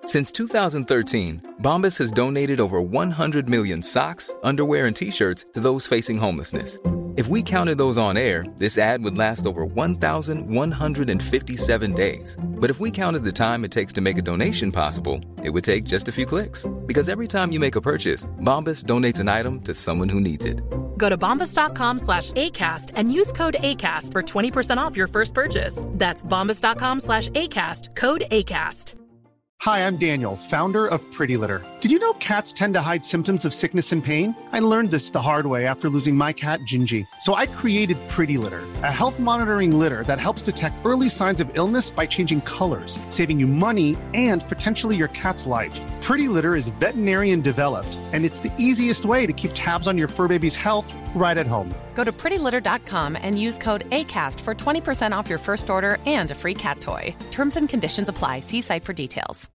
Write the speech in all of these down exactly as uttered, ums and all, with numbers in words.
Since two thousand thirteen, Bombas has donated over one hundred million socks, underwear, and T-shirts to those facing homelessness. If we counted those on air, this ad would last over one thousand one hundred fifty-seven days. But if we counted the time it takes to make a donation possible, it would take just a few clicks. Because every time you make a purchase, Bombas donates an item to someone who needs it. Go to bombas.com slash ACAST and use code ACAST for twenty percent off your first purchase. That's bombas.com slash ACAST, code ACAST. Hi, I'm Daniel, founder of Pretty Litter. Did you know cats tend to hide symptoms of sickness and pain? I learned this the hard way after losing my cat, Gingy. So I created Pretty Litter, a health monitoring litter that helps detect early signs of illness by changing colors, saving you money and potentially your cat's life. Pretty Litter is veterinarian developed, and it's the easiest way to keep tabs on your fur baby's health right at home. Go to pretty litter dot com and use code ACAST for twenty percent off your first order and a free cat toy. Terms and conditions apply. See site for details.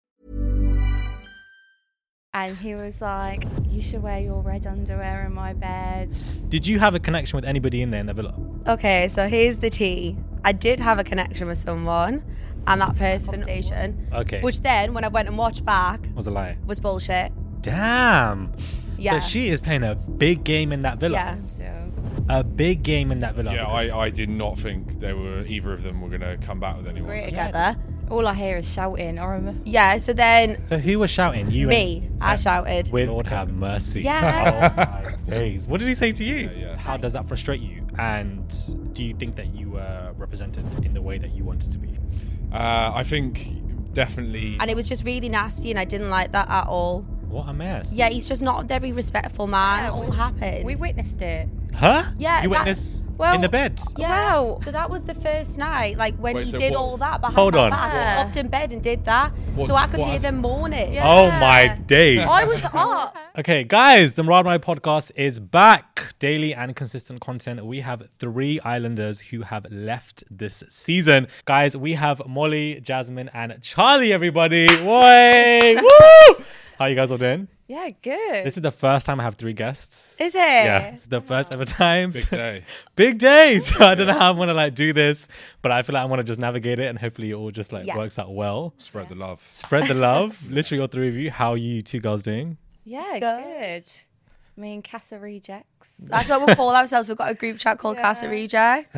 And he was like, you should wear your red underwear in my bed. Did you have a connection with anybody in there in the villa? Okay, so here's the tea. I did have a connection with someone, and that person conversation, Okay. which then, when I went and watched back, Was a lie. was bullshit. Damn. Yeah. So she is playing a big game in that villa. Yeah. A big game in that villa. Yeah, I, I did not think they were either of them were going to come back with anyone. Agree together. All I hear is shouting. I remember. Yeah, so then So who was shouting? You me, and, I and shouted. With Lord have mercy. Yeah. Oh my days. What did he say to you? Yeah, yeah. How does that frustrate you? And do you think that you were represented in the way that you wanted to be? Uh, I think definitely. And it was just really nasty, and I didn't like that at all. What a mess. Yeah, he's just not a very respectful man. Yeah, It all we- happened. We witnessed it. Huh? Yeah, You that- witnessed well, in the bed? Yeah. Wow. So that was the first night, like when Wait, he so did what- all that behind Hold my on. back. Yeah. I popped in bed and did that, What- so I could what hear has- them moaning. Yeah. Oh my days. I was up. Okay, guys, the Murad Murad podcast is back. Daily and consistent content. We have three Islanders who have left this season. Guys, we have Molly, Jasmine, and Charlie, everybody. Boy! Woo! How you guys all doing? Yeah, good. This is the first time I have three guests. Is it? Yeah, it's the first ever time. Big day. Big day. So I don't know how I'm gonna like do this, but I feel like I want to just navigate it, and hopefully it all just like Yeah. works out well. Spread the love. Spread the love. Literally, all three of you. How are you two girls doing? yeah, Good. good. Me and Casa Rejects. That's what we'll call ourselves. We've got a group chat called Yeah. Casa Rejects.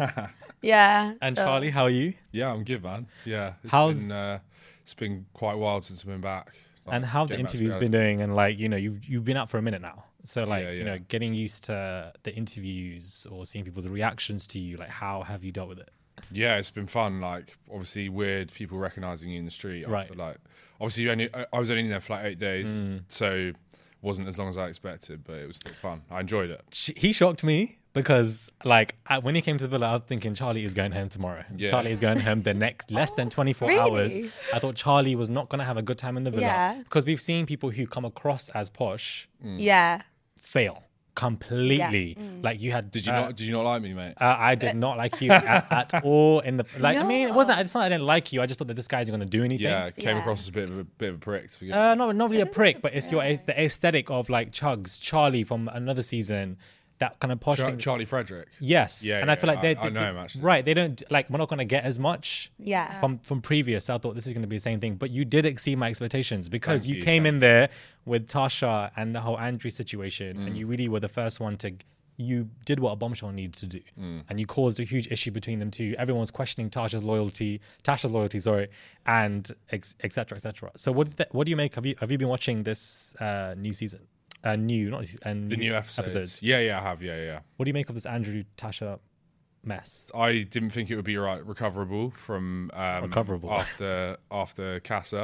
Yeah. And so- Charlie, how are you? Yeah, I'm good, man. Yeah. It's How's- been, uh, it's been quite a while since I've been back. Like, And how have the getting back to interviews been reality. doing? And like, you know, you've you've been out for a minute now. So like, Yeah, you yeah. know, getting used to the interviews or seeing people's reactions to you, like how have you dealt with it? Yeah, it's been fun. Like, obviously, weird people recognizing you in the street. Right. After, like, obviously, you only, I I was only in there for like eight days, Mm. so wasn't as long as I expected, but it was still fun. I enjoyed it. Sh- He shocked me because like I, when he came to the villa, I was thinking Charlie is going home tomorrow. Yeah. Charlie is going home the next less than twenty-four Really? hours. I thought Charlie was not going to have a good time in the villa Yeah. because we've seen people who come across as posh Yeah. fail completely. Like you had. Did you uh, not? Did you not like me, mate? Uh, I did not like you at, at all in the like. I mean, it wasn't. It's not. I didn't like you. I just thought that this guy's going to do anything. Yeah, came Yeah. across as a bit of a bit of a prick. To begin Uh, not not really a prick, but it's your the aesthetic of like Chugs, Charlie from another season, that kind of posh Char- thing. Charlie Frederick. Yes, Yeah, and I yeah, feel like they, I- I they- know him, actually. Right, they don't like. We're not going to get as much. Yeah. From from previous, so I thought this is going to be the same thing, but you did exceed my expectations because Thank you you, came thank in there with Tasha and the whole Andrew situation, Mm. and you really were the first one to. You did what a bombshell needed to do, Mm. and you caused a huge issue between them two. Everyone's questioning Tasha's loyalty, Tasha's loyalty, sorry, and ex- et cetera, et cetera. So what did that, what do you make? Have you have you been watching this uh, new season? Uh, new, not se- uh, The new episodes. Yeah, yeah, I have. Yeah, yeah. What do you make of this Andrew Tasha mess? I didn't think it would be right recoverable from um, Recoverable. after after Casa,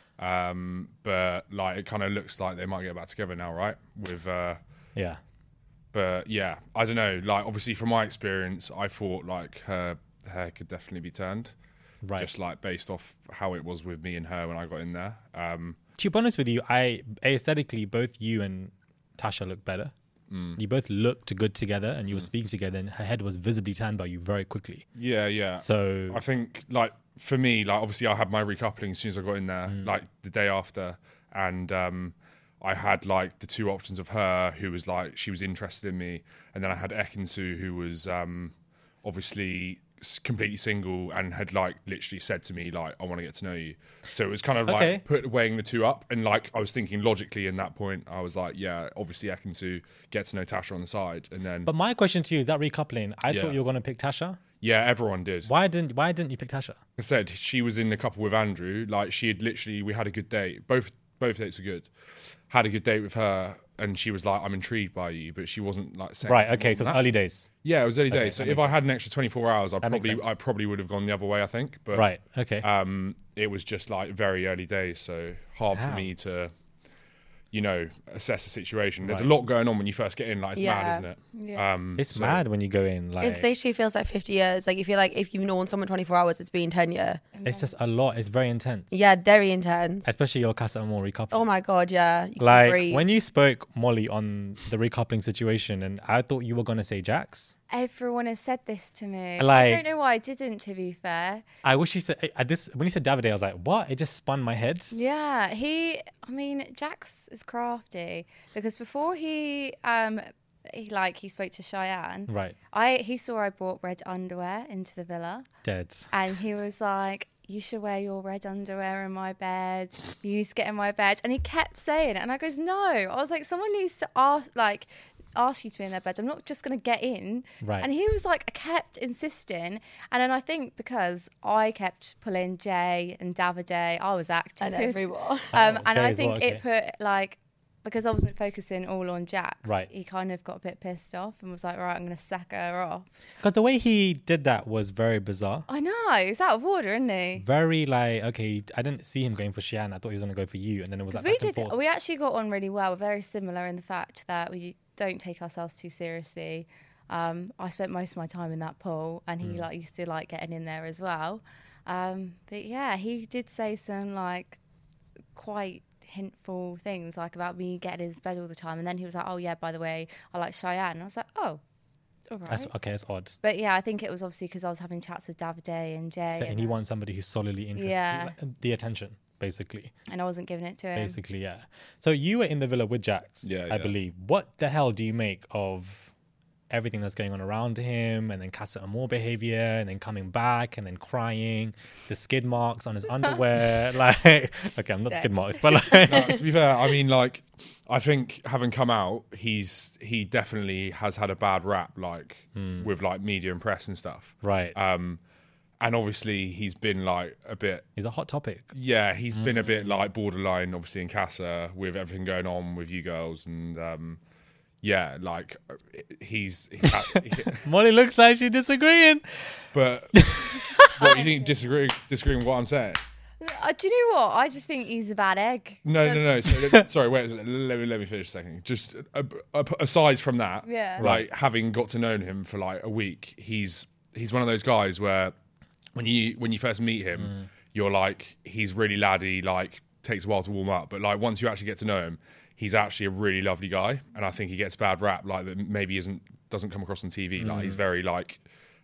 um, but like it kind of looks like they might get back together now, right? With uh, Yeah. but yeah, I don't know. Like obviously, from my experience, I thought like her hair could definitely be turned, Right. just like based off how it was with me and her when I got in there. Um, To be honest with you, I aesthetically both you and Tasha look better. Mm. You both looked good together, and you were speaking together, and her head was visibly turned by you very quickly. yeah, yeah. So I think like for me, like obviously I had my recoupling as soon as I got in there, Mm. like the day after, and um, I had like the two options of her who was like she was interested in me, and then I had Ekinsu who was um, obviously s- completely single and had like literally said to me like, I want to get to know you. So it was kind of like Okay. put weighing the two up, and like I was thinking logically in that point, I was like, yeah, obviously Ekin-Su get to know Tasha on the side, and then But my question to you is that recoupling. I Yeah. thought you were gonna pick Tasha. yeah, everyone did. Why didn't Why didn't you pick Tasha? I said she was in a couple with Andrew. Like she had literally, we had a good date. Both both dates were good. Had a good date with her, and she was like, "I'm intrigued by you," but she wasn't like saying Right. Okay. So it's that. early days. Yeah, it was early Okay, days. So that if makes I had an extra twenty-four hours, I That makes probably sense. I probably would have gone the other way. I think, but Right. Okay. um, it was just like very early days, so hard for Wow. me to, you know, assess the situation. There's Right. a lot going on when you first get in. Like it's Yeah. mad, isn't it? Yeah. Um, it's so- mad when you go in. Like It literally feels like fifty years. Like, if you're like, if you've known someone twenty-four hours, it's been ten years. it's just a lot. It's very intense. Yeah, very intense. Especially your Casa Amor recoupling. Oh my God, yeah. You can Like breathe. when you spoke, Molly, on the recoupling situation, and I thought you were gonna say Jax. Everyone has said this to me. I Like- don't know why I didn't, to be fair. I wish you said at this when you said Davide, I was like, what? It just spun my head. Yeah, he. I mean, Jax is crafty because before he, um, he like he spoke to Cheyenne. Right. I he saw I brought red underwear into the villa, Dead. and he was like, "You should wear your red underwear in my bed. You need to get in my bed." And he kept saying it, and I goes, "No." I was like, "Someone needs to ask, like." ask you to be in their bed. I'm not just going to get in. Right. And he was like, kept insisting. And then I think because I kept pulling Jay and Davide, I was active. And everyone. Um, Oh, and Jay I as think well, it put like, because I wasn't focusing all on Jax, Right. he kind of got a bit pissed off and was like, right, I'm going to sack her off. Because the way he did that was very bizarre. I know, it's out of order, isn't he? Very like, okay, I didn't see him going for Shian. I thought he was going to go for you. And then it was like Because we back and did, forth. we actually got on really well. We're very similar in the fact that we don't take ourselves too seriously. Um, I spent most of my time in that pool, and he Mm. like used to like getting in there as well. Um, but yeah, he did say some like quite hintful things like about me getting in his bed all the time, and then he was like, "Oh yeah, by the way, I like Cheyenne." And I was like, "Oh, all right." That's, okay, it's odd. But yeah, I think it was obviously because I was having chats with Davide and Jay, So, and, and he uh, wants somebody who's solidly interested. Yeah. like, the attention, basically. and I wasn't giving it to him. Basically, yeah. So you were in the villa with Jax, Yeah, I yeah. believe. What the hell do you make of everything that's going on around him, and then Casa Amor behavior, and then coming back, and then crying, the skid marks on his underwear? Like, okay, I'm not skid marks, but like, No, to be fair, I mean, like, I think having come out, he's he definitely has had a bad rap, like with like media and press and stuff. right. Um, and obviously he's been like a bit, He's a hot topic. yeah, he's been a bit like borderline, obviously in Casa with everything going on with you girls, and um, yeah, like he's. he's had, Molly looks like she's disagreeing. but what you think? Disagree? Disagreeing with what I'm saying? Uh, do you know what? I just think he's a bad egg. No, no, no. So, sorry, wait. Let me let me finish a second. Just uh, uh, aside from that, Yeah. like having got to know him for like a week, he's he's one of those guys where when you when you first meet him, Mm. you're like he's really laddie, like takes a while to warm up, but like once you actually get to know him, he's actually a really lovely guy, and I think he gets bad rap like that maybe isn't doesn't come across on T V. Like Mm. he's very like.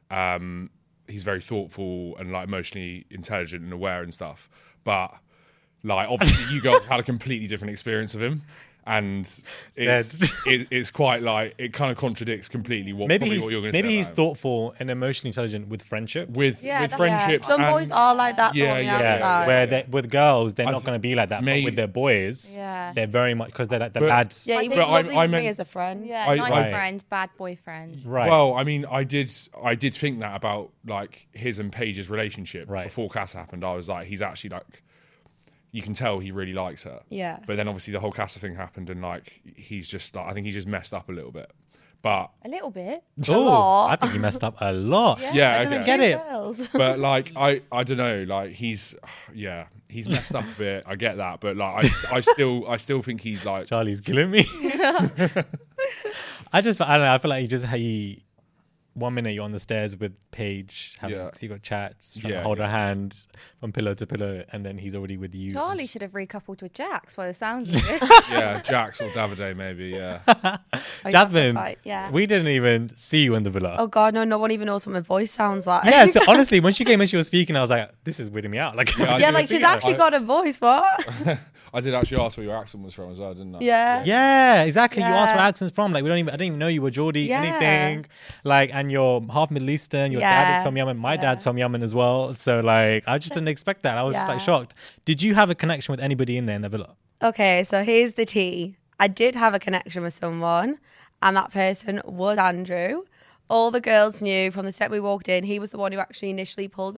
Um, he's very thoughtful and like emotionally intelligent and aware and stuff. But like obviously you guys had a completely different experience of him, and it's it, it's quite like it kind of contradicts completely what Maybe probably he's what you're going to say. maybe he's about him. thoughtful and emotionally intelligent with friendship. with Yeah, with that's- friendships. Some and- boys are like that, though, Yeah, on the yeah, Yeah, outside. where they, with girls they're I not th- going to be like that, may- but with their boys, Yeah. they're very much because they're like the But- bad. Yeah, he But was I- lovely I with meant- me as a friend. Yeah, I- nice I- friend, bad boyfriend. Right. Well, I mean, I did, I did think that about like his and Paige's relationship Right. before Casa happened. I was like, he's actually like, you can tell he really likes her. Yeah. But then obviously the whole Casa thing happened, and like he's just like, I think he just messed up a little bit. But A little bit. Ooh, lot. I think you messed up a lot. yeah, I don't okay. get it. Girls. But like, I, I don't know. Like he's, yeah, he's messed up a bit. I get that, but like, I, I still, I still think he's like, Charlie's killing me. I just, I don't know. I feel like he just he. One minute you're on the stairs with Paige having Yeah. secret chats, trying Yeah, to hold yeah. her hand from pillow to pillow, and then he's already with you. Charlie should have recoupled with Jax by the sounds of it. yeah, Jax or Davide maybe. Yeah. Oh, Jasmine, fight, yeah. we didn't even see you in the villa. Oh God, no! No one even knows what my voice sounds like. Yeah, so honestly, when she came in, she was speaking. I was like, "This is weirding me out." Like, Yeah, I yeah, did like see she's that. actually I- got a voice. What? I did actually ask where your accent was from as well, didn't I? Yeah. Yeah, exactly. You asked where Yeah. accent's from. Like we don't even. I didn't even know you were Geordie. Yeah. Anything. Like, and you're half Middle Eastern. Your dad Yeah. is from Yemen. My Yeah. dad's from Yemen as well. So like, I just didn't expect that. I was just, like Yeah. shocked. Did you have a connection with anybody in there in the villa? Okay, so here's the tea. I did have a connection with someone, and that person was Andrew. All the girls knew from the step we walked in, he was the one who actually initially pulled.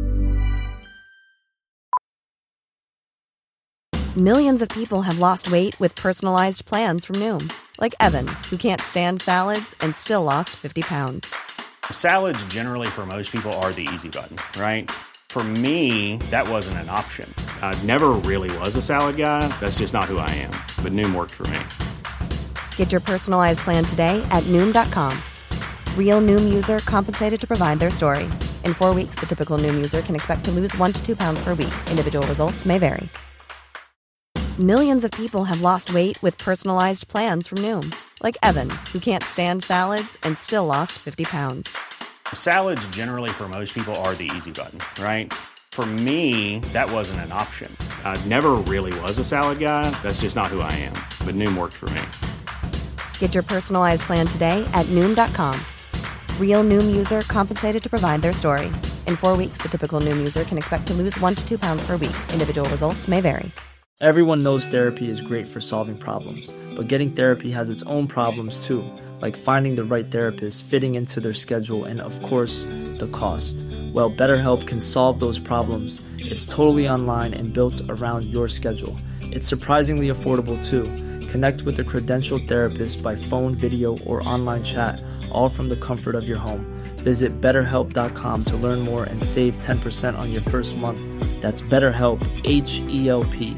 Millions of people have lost weight with personalized plans from Noom. Like Evan, who can't stand salads and still lost fifty pounds. Salads generally for most people are the easy button, right? For me, that wasn't an option. I never really was a salad guy. That's just not who I am. But Noom worked for me. Get your personalized plan today at Noom dot com. Real Noom user compensated to provide their story. In four weeks, the typical Noom user can expect to lose one to two pounds per week. Individual results may vary. Millions of people have lost weight with personalized plans from Noom. Like Evan, who can't stand salads and still lost fifty pounds. Salads generally for most people are the easy button, right? For me, that wasn't an option. I never really was a salad guy. That's just not who I am. But Noom worked for me. Get your personalized plan today at Noom dot com. Real Noom user compensated to provide their story. In four weeks, the typical Noom user can expect to lose one to two pounds per week. Individual results may vary. Everyone knows therapy is great for solving problems, but getting therapy has its own problems too, like finding the right therapist, fitting into their schedule, and of course, the cost. Well, BetterHelp can solve those problems. It's totally online and built around your schedule. It's surprisingly affordable too. Connect with a credentialed therapist by phone, video, or online chat, all from the comfort of your home. Visit better help dot com to learn more and save ten percent on your first month. That's BetterHelp, H E L P.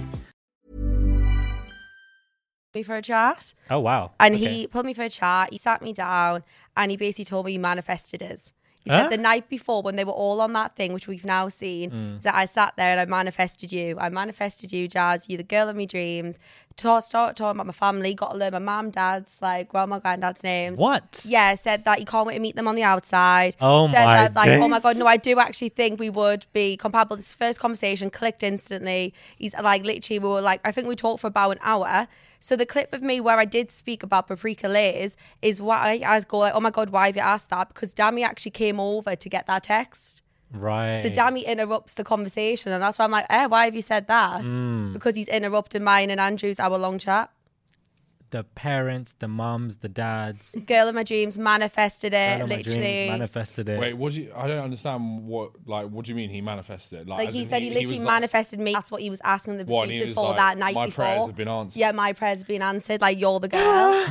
Me for a chat. Oh wow! And Okay. he pulled me for a chat. He sat me down and he basically told me he manifested us. He Huh? said the night before when they were all on that thing, which we've now seen, Mm. that I sat there and I manifested you. I manifested you, Jazz. You're the girl of my dreams. Ta- Start talking about my family. Got to learn my mum, dad's, like grandma, granddad's names. What? Yeah, said that you can't wait to meet them on the outside. Oh said my that, like, oh my days. god, no, I do actually think we would be compatible. This first conversation clicked instantly. He's like, literally, we were like, I think we talked for about an hour. So the clip of me where I did speak about paprika layers is why I go like, oh my god, why have you asked that? Because Dammy actually came over to get that text. Right. So Dammy interrupts the conversation, and that's why I'm like, eh, why have you said that? Mm. Because he's interrupting mine and Andrew's hour long chat. The parents, the mums, the dads. Girl of my dreams manifested it, Girl of my dreams literally. manifested it. Wait, what do you? I don't understand what. Like, what do you mean he manifested it? Like as he in said, he, literally was like- manifested me. That's what he was asking the What, and he producers was for like, that night my before. prayers have been answered. Yeah, my prayers have been answered. Like, you're the girl.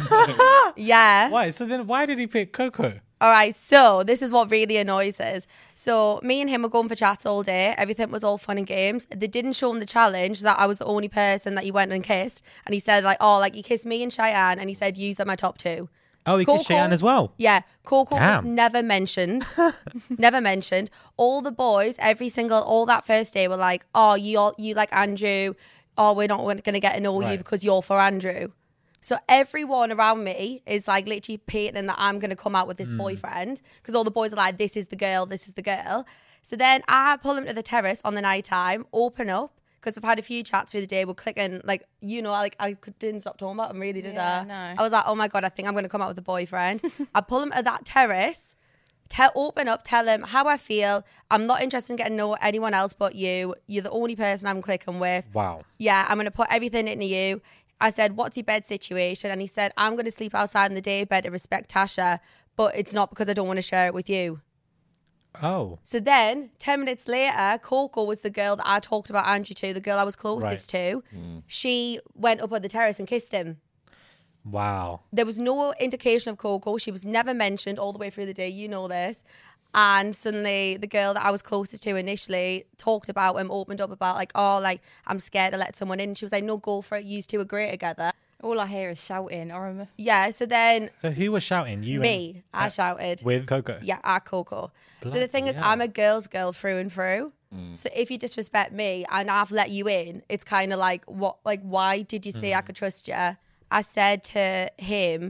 Yeah. Why? So then, why did he pick Coco? All right, so this is what really annoys us. So me and him were going for chats all day. Everything was all fun and games. They didn't show him the challenge that I was the only person that he went and kissed. And he said like, oh, like he kissed me and Cheyenne, and he said, "Yous are my top two." Oh, he kissed Cheyenne as well. Yeah, Coco was Damn. never mentioned. Never mentioned. All the boys, every single, all that first day were like, oh, you all, you like Andrew. Oh, we're not going to get to know you Right. because you're for Andrew. So everyone around me is like literally painting that I'm going to come out with this Mm. boyfriend because all the boys are like, this is the girl, this is the girl. So then I pull him to the terrace on the night time, open up, because we've had a few chats through the day. We're clicking, like, you know, like I could- didn't stop talking about him, really, did Yeah, I? no. I was like, oh my God, I think I'm going to come out with a boyfriend. I pull him to that terrace, tell, open up, tell him how I feel. I'm not interested in getting to know anyone else but you. You're the only person I'm clicking with. Wow. Yeah, I'm going to put everything into you. I said, what's your bed situation? And he said, I'm going to sleep outside in the day bed to respect Tasha, but it's not because I don't want to share it with you. Oh. So then, ten minutes later, Coco was the girl that I talked about Andrew to, the girl I was closest to. She went up on the terrace and kissed him. Wow. There was no indication of Coco. She was never mentioned all the way through the day. You know this. And suddenly, the girl that I was closest to initially talked about him, opened up about like, oh, like, I'm scared to let someone in. She was like, no, go for it. You two are great together. All I hear is shouting. I remember. Yeah, so then So who was shouting? You me, and, I uh, shouted. with Coco. Yeah, at Coco. so the Bloody thing is, hell. I'm a girl's girl through and through. So if you disrespect me and I've let you in, it's kind of like, what? Like, why did you say I could trust you? I said to him,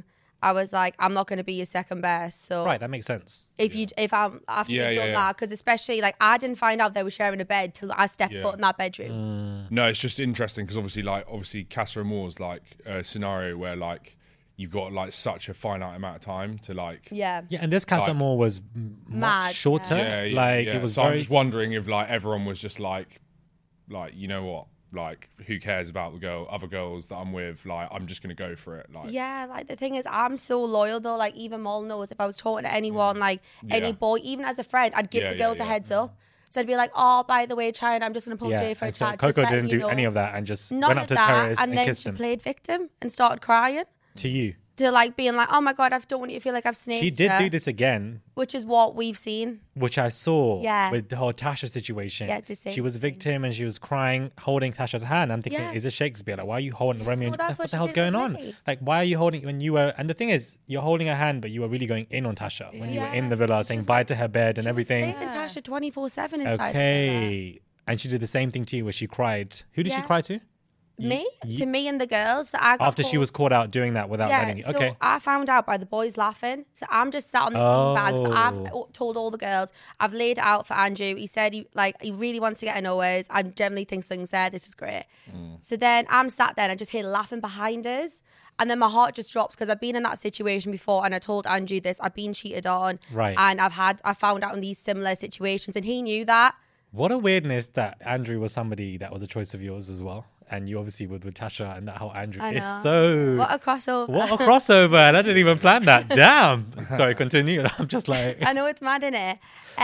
I was like, I'm not going to be your second best. So Right, that makes sense. if you if I'm after Yeah, you've yeah, done yeah. that, because especially like I didn't find out they were sharing a bed till I stepped Yeah. foot in that bedroom. No, it's just interesting because obviously, like, obviously, Casa Amor's like a scenario where like you've got like such a finite amount of time to like. Yeah. Yeah, and this Casa Like- Amor was m- much Mad, shorter. Yeah, yeah, like yeah. it was so very. I'm just wondering if like everyone was just like, like you know what, like who cares about the girl, other girls that I'm with? Like I'm just gonna go for it. Like Yeah, like the thing is, I'm so loyal though. Like even Mol knows if I was talking to anyone, like Yeah. any boy, even as a friend, I'd give Yeah, the yeah, girls a yeah. heads up. So I'd be like, oh, by the way, China, I'm just gonna pull yeah, Jay for a and so chat. just Coco letting didn't you do know. any of that and just None went of up to that, terrorists and and, then kissed she him. played victim and started crying. To you. To like being like, oh my god, I don't want you to feel like I've snaked She did you," do this again, which is what we've seen. which I saw Yeah. with the whole Tasha situation. Yeah, the same she was a victim and she was crying, holding Tasha's hand. I'm thinking, Yeah. is this Shakespeare? Like, why are you holding Romeo? Well, and that's what what the she hell's did with going on? me. Like, why are you holding when you were? And the thing is, you're holding her hand, but you were really going in on Tasha when you were in Yeah. the villa, It's saying just bye like- to her bed and She was everything. sleeping Tasha twenty-four seven inside. the villa. Okay. And she did the same thing to you where she cried. Who did she Yeah. cry to? Me? Ye- to me and the girls. So I got After she called- was caught out doing that without yeah, letting you. so Okay. I found out by the boys laughing. So I'm just sat on this beanbag. So I've Oh. o- told all the girls. I've laid it out for Andrew. He said he like he really wants to get in ours. I generally think things there. This is great. So then I'm sat there and I just hear laughing behind us. And then my heart just drops because I've been in that situation before and I told Andrew this. I've been cheated on. Right. And I've had I found out in these similar situations and he knew that. What a weirdness that Andrew was somebody that was a choice of yours as well. And you obviously with, with Tasha and that whole Andrew I is know. so. What a crossover. What a crossover. And I didn't even plan that. Damn. Sorry, continue. I'm just like. I know it's mad, innit?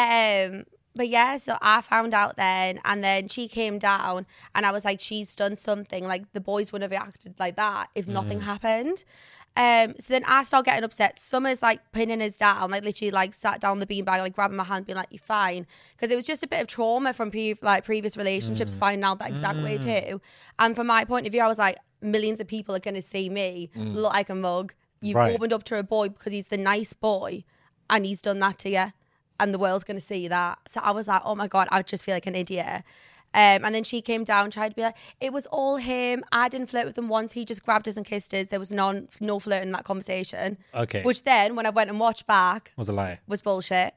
Um, but yeah, so I found out then, and then she came down, and I was like, she's done something. Like the boys wouldn't have reacted like that if nothing happened. Um, so then I start getting upset. Summer's like pinning us down, like literally like sat down the beanbag, like grabbing my hand, being like, "You're fine," because it was just a bit of trauma from pre- like previous relationships, finding out that exact way too. And from my point of view, I was like, millions of people are gonna see me look like a mug. You've Right. opened up to a boy because he's the nice boy, and he's done that to you. And the world's going to see that. So I was like, oh my God, I just feel like an idiot. Um, and then she came down, tried to be like, it was all him. I didn't flirt with him once. He just grabbed us and kissed us. There was non, no flirt in that conversation. Okay. Which then, when I went and watched back, was a lie. was bullshit.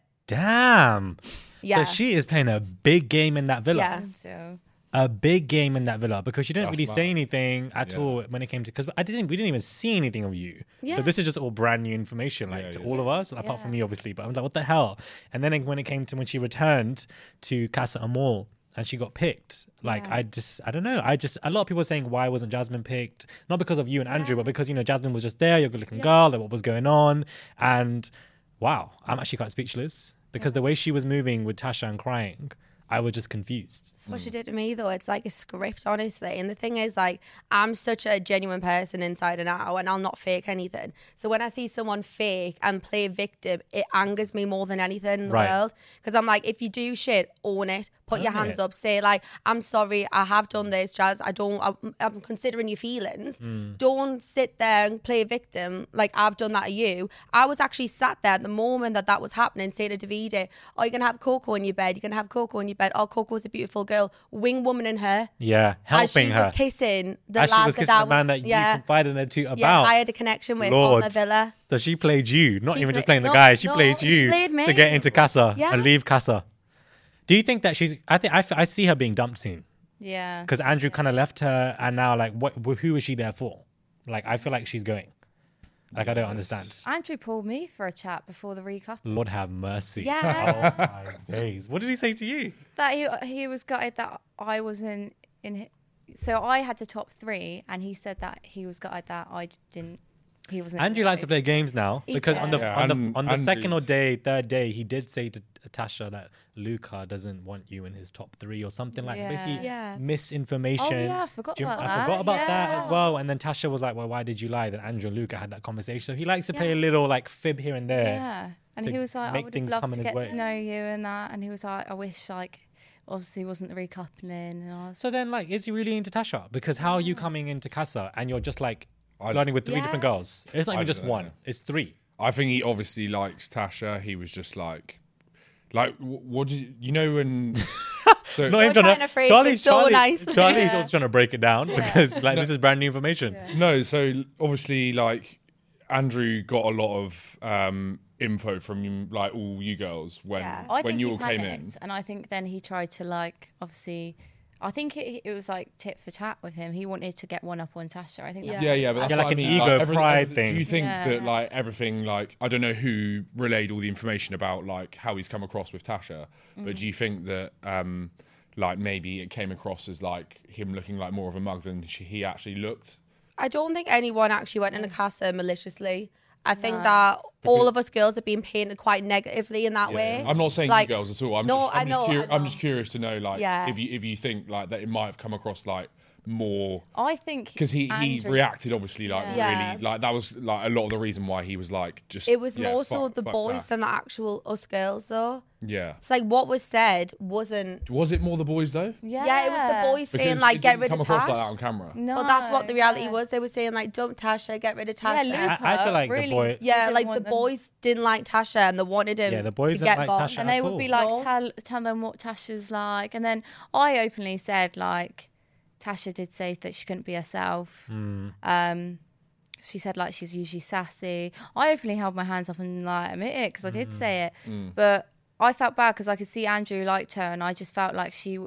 Damn. Yeah. So she is playing a big game in that villa. Yeah. So A big game in that villa because she didn't That's really say mad. anything at Yeah. all when it came to because I didn't we didn't even see anything of you. Yeah. So this is just all brand new information like Yeah, to yeah. all of us apart from me obviously. But I'm like, what the hell? And then when it came to when she returned to Casa Amor and she got picked, like I just I don't know. I just a lot of people were saying why wasn't Jasmine picked? Not because of you and Andrew, but because you know Jasmine was just there, you're a good looking girl, like what was going on, and wow, I'm actually quite speechless because the way she was moving with Tasha and crying. I was just confused. That's what she did to me, though. It's like a script, honestly. And the thing is, like, I'm such a genuine person inside and out, and I'll not fake anything. So when I see someone fake and play victim, it angers me more than anything in the Right. world. Because I'm like, if you do shit, own it. Put your Own hands it. up. Say, like, I'm sorry, I have done this, Jazz. I don't, I'm, I'm considering your feelings. Mm. Don't sit there and play victim like I've done that to you. I was actually sat there at the moment that that was happening, saying to Davide, oh, you're going to have Coco in your bed. You're going to have Coco in your bed. Oh, Coco's a beautiful girl. Wing woman in her. Yeah, As she helping her. was kissing the As she lad was that kissing I the man was- that yeah, you confided in to about. yeah, I had a connection with Lord. on the villa. So she played you, not She even just play- playing the no, guy. She no, played she you played me. to get into Casa Yeah. and leave Casa. Do you think that she's? I think I, f- I see her being dumped soon yeah. because Andrew kind of left her, and now like, what? wh- Who is she there for? Like, I feel like she's going. Like, I don't understand. Andrew pulled me for a chat before the recap. Lord have mercy. Yeah. Oh my days. What did he say to you? That he he was gutted that I wasn't in. hi- So I had to top three, and he said that he was gutted that I didn't. He wasn't. in Andrew the likes to race. play games now He because on the does. on the Yeah, and on the second or Andrew's- day, third day, he did say to Tasha that Luca doesn't want you in his top three or something like Yeah. basically Yeah. misinformation. Oh, yeah, I forgot Do you- about I that. forgot about that as Yeah. well. And then Tasha was like, "Well, why did you lie?" Then Andrew and Luca had that conversation. So he likes to play a Yeah. little like fib here and there. Yeah, and to he was like, I make would have things loved come to in his get way. to know you and that. And he was like, I wish like, obviously wasn't the recoupling. And I was So then, like, is he really into Tasha? Because how are you coming into Casa and you're just like I- learning with three Yeah. different girls? It's not I even just don't one; know. it's three. I think he obviously likes Tasha. He was just like, like, wh- what did you, you know when? So Not You're even trying to phrase it Charlie's, so Charlie, nicely. Charlie's Yeah. also trying to break it down because like this is brand new information. no, so obviously like Andrew got a lot of um, info from like all you girls when Yeah. I when think you he all came panicked, in. and I think then he tried to like obviously. I think it, it was like tit for tat with him. He wanted to get one up on Tasha. I think. Yeah. That's Yeah, yeah, but that's Yeah, what like I an mean, ego, everything- pride everything- thing. Do you think Yeah. that like everything, like I don't know who relayed all the information about like how he's come across with Tasha, Mm. but do you think that um, like maybe it came across as like him looking like more of a mug than she, he actually looked? I don't think anyone actually went into Casa maliciously. I think No. that all of us girls have been painted quite negatively in that Yeah. way. I'm not saying Like, you girls at all. I'm no, just, I'm I know, just, curi- I I'm know. just curious to know, like, Yeah. if you if you think like that it might have come across like more I think because he, he Andrew- reacted obviously like Yeah. really like that was like a lot of the reason why he was like just It was yeah, more so fuck- the fuck boys that. than the actual us girls, though. Yeah. It's like what was said wasn't. Was it more the boys though? Yeah, Yeah, it was the boys saying Because like it get didn't rid come of across Tash. like that on camera. No, Well, that's what the reality yeah. was. They were saying like dump Tasha, get rid of Tasha. Yeah, Luca, I- I feel like the really, boy- he Yeah, didn't like the want them- boys didn't like Tasha and they wanted him Yeah, the boys to didn't get like gone. Tasha and at they would all. be like, No. tell tell them what Tasha's like. And then I openly said like, Tasha did say that she couldn't be herself. Hmm. Um, she said like she's usually sassy. I openly held my hands up and like admit it because I Hmm. did say it, but I felt bad because I could see Andrew liked her, and I just felt like she.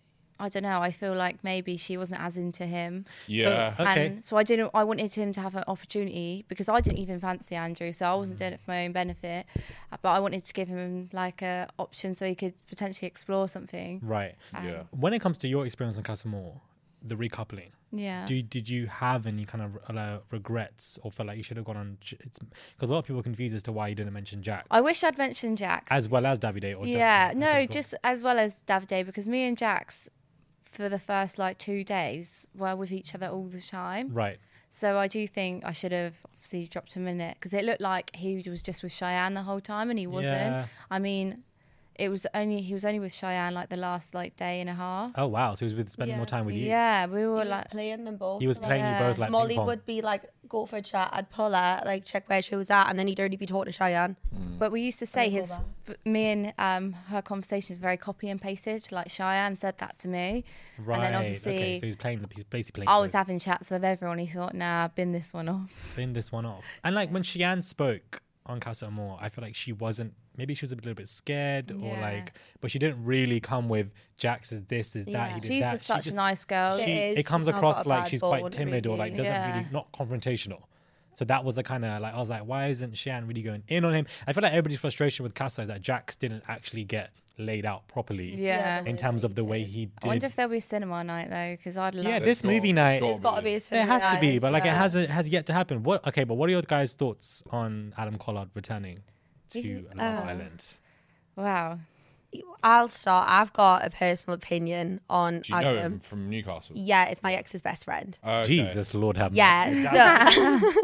I don't know. I feel like maybe she wasn't as into him. Yeah. Okay. And so I didn't. I wanted him to have an opportunity because I didn't even fancy Andrew, so I wasn't doing it for my own benefit. But I wanted to give him like a option so he could potentially explore something. Right. Yeah. When it comes to your experience in Casa Amor, the recoupling, Yeah. do did you have any kind of uh, regrets or felt like you should have gone on? Because a lot of people are confused as to why you didn't mention Jack I wish I'd mentioned Jax. as well as Davide. Or yeah. just, No, okay, cool. just as well as Davide, because me and Jax, for the first like two days, were with each other all the time. right. So I do think I should have obviously dropped him in it because it looked like he was just with Cheyenne the whole time, and he wasn't. Yeah. I mean, it was only he was only with Cheyenne like the last like day and a half. Oh wow! So he was with spending Yeah. more time with you. Yeah, we He were was like, playing them both. He was so, playing Yeah. you both like Molly ping pong. would be like, go for a chat. I'd pull her, like check where she was at, and then he'd already be talking to Cheyenne. but we used to say go his me and um her conversation was very copy and pasted. Like Cheyenne said that to me, Right. and then obviously okay. So he's playing. He's basically playing. I both. was having chats with everyone. He thought, nah, bin this one off. Bin this one off. And like when Cheyenne spoke on Casa Amor, I feel like she wasn't. Maybe she was a little bit scared, or Yeah. like, but she didn't really come with Jax is this, is that. Yeah. He did She's that. a, She such just- a nice girl. She, It is. it comes She's not across got a like bad she's quite bone, timid or like really. doesn't Yeah. really not confrontational. So that was the kind of like I was like, why isn't Cheyenne really going in on him? I feel like everybody's frustration with Casa is that Jax didn't actually get laid out properly. Yeah. In terms of the way he I wonder did. if there'll be a cinema night though, because I'd love. Yeah, it. this got- movie it's night. got- It's got to be a There cinema has to be, night, but like it yeah. has has yet to happen. What? Okay, but what are your guys' thoughts on Adam Collard returning to You- Love uh, Island? Wow. I'll start. I've got a personal opinion on Do you know Adam. him from Newcastle? Yeah, it's my ex's best friend. Okay. Jesus Lord have mercy. Yeah. So,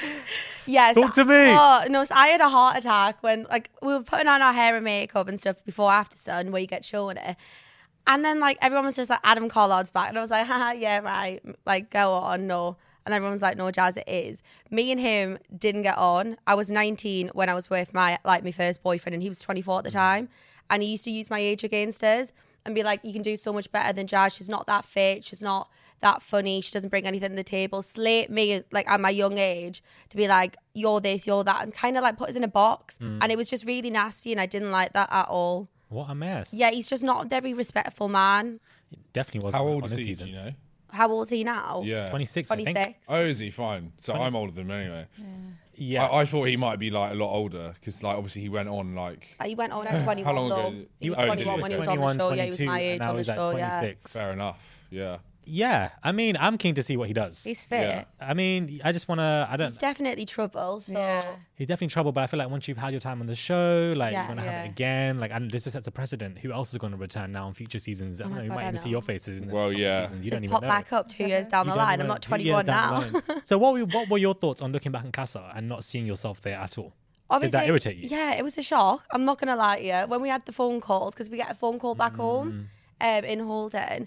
yes. Talk to me. Oh no! So I had a heart attack when like we were putting on our hair and makeup and stuff before after sun, where you get shown it, and then like everyone was just like Adam Collard's back, and I was like, haha, yeah, right, like go on, no. And everyone was like, no, Jazz, it is. Me and him didn't get on. I was nineteen when I was with my like my first boyfriend, and he was twenty-four at the time, and he used to use my age against us and be like, you can do so much better than Jazz. She's not that fit. She's not that funny. She doesn't bring anything to the table. Slate me like at my young age to be like, you're this, you're that, and kind of like put us in a box. And it was just really nasty, and I didn't like that at all. What a mess. Yeah, he's just not a very respectful man. Definitely was How on, old on is this he? season. Do you know? How old is he now? Yeah. twenty-six, I think. twenty-six. Oh, is he? Fine. So I'm older than him anyway. Yeah. I, I thought he might be like a lot older because like obviously he went on like Uh, He went on at twenty-one long though. ago did- He was oh, did twenty-one he? when he was on the show. Yeah, he was my age and now on the he's at show. Yeah. twenty-six. fair enough. Yeah. Yeah, I mean, I'm keen to see what he does. He's fit. Yeah. I mean, I just want to. I don't. He's definitely trouble. So Yeah. He's definitely in trouble, but I feel like once you've had your time on the show, like Yeah. you're gonna have Yeah. it again. Like, and this just sets a precedent. Who else is going to return now in future seasons? I don't my know. You God, might I even see know. your faces in the Well, couple yeah. seasons. You just don't pop even know. back up two years down You the don't line. know. I'm not Two years twenty-one down now. the line. So what were, what were your thoughts on looking back in Casa and not seeing yourself there at all? Did that irritate you? Yeah, it was a shock. I'm not gonna lie to you. When we had the phone calls, because we get a phone call back Mm. home um, in Holden,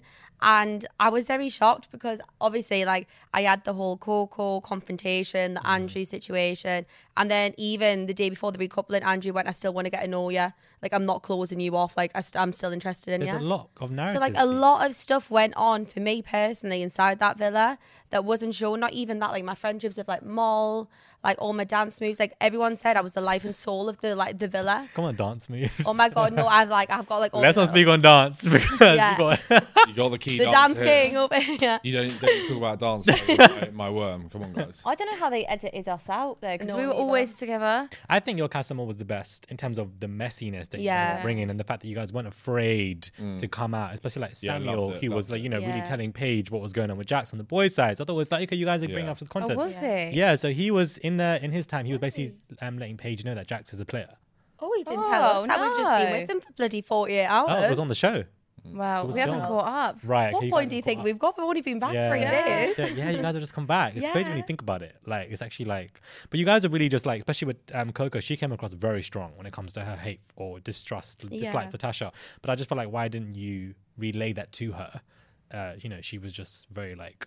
And I was very shocked because obviously, like, I had the whole Coco confrontation, the Mm. Andrew situation. And then even the day before the recoupling, Andrew went, I still want to get to know you. Like, I'm not closing you off. Like, I st- I'm still interested in There's you. a lot of narrative. So, like, a lot of stuff went on for me personally inside that villa that wasn't shown. Not even that, like, my friendships with, like, Moll, like, all my dance moves. Like, everyone said I was the life and soul of the, like, the villa. Come on, dance moves. Oh, my God. No, I've, like, I've got, like, all Let's the, not speak on dance because Yeah. you got You got the key the dance dance here. king over here. You don't, don't talk about dance. my, my worm. Come on, guys. I don't know how they edited us out though, because No, we were neither. always together. I think your Casamore was the best in terms of the messiness that you Yeah. guys were bringing and the fact that you guys weren't afraid to come out, especially like Yeah, Samuel, loved it, he was loved like, it. you know, really Yeah. telling Paige what was going on with Jax on the boys' side. So I thought it was like, okay, you guys are bringing Yeah. up some Oh, content. was he? Yeah, so he was in the in his time, he was basically um, letting Paige know that Jax is a player. Oh, he didn't tell us Oh, that we've just been no. with him for bloody forty-eight hours. Oh, it was on the show. Well, was we haven't filmed. caught up. Right. What okay, you point guys do you have think caught up. we've got? We've only been back Yeah. three days. Yeah, yeah, you guys have just come back. It's crazy when you Yeah. think about it. Like, it's actually like, but you guys are really just like, especially with um, Coco, she came across very strong when it comes to her hate or distrust, dislike Yeah. for Tasha. But I just felt like, why didn't you relay that to her? Uh, you know, she was just very like,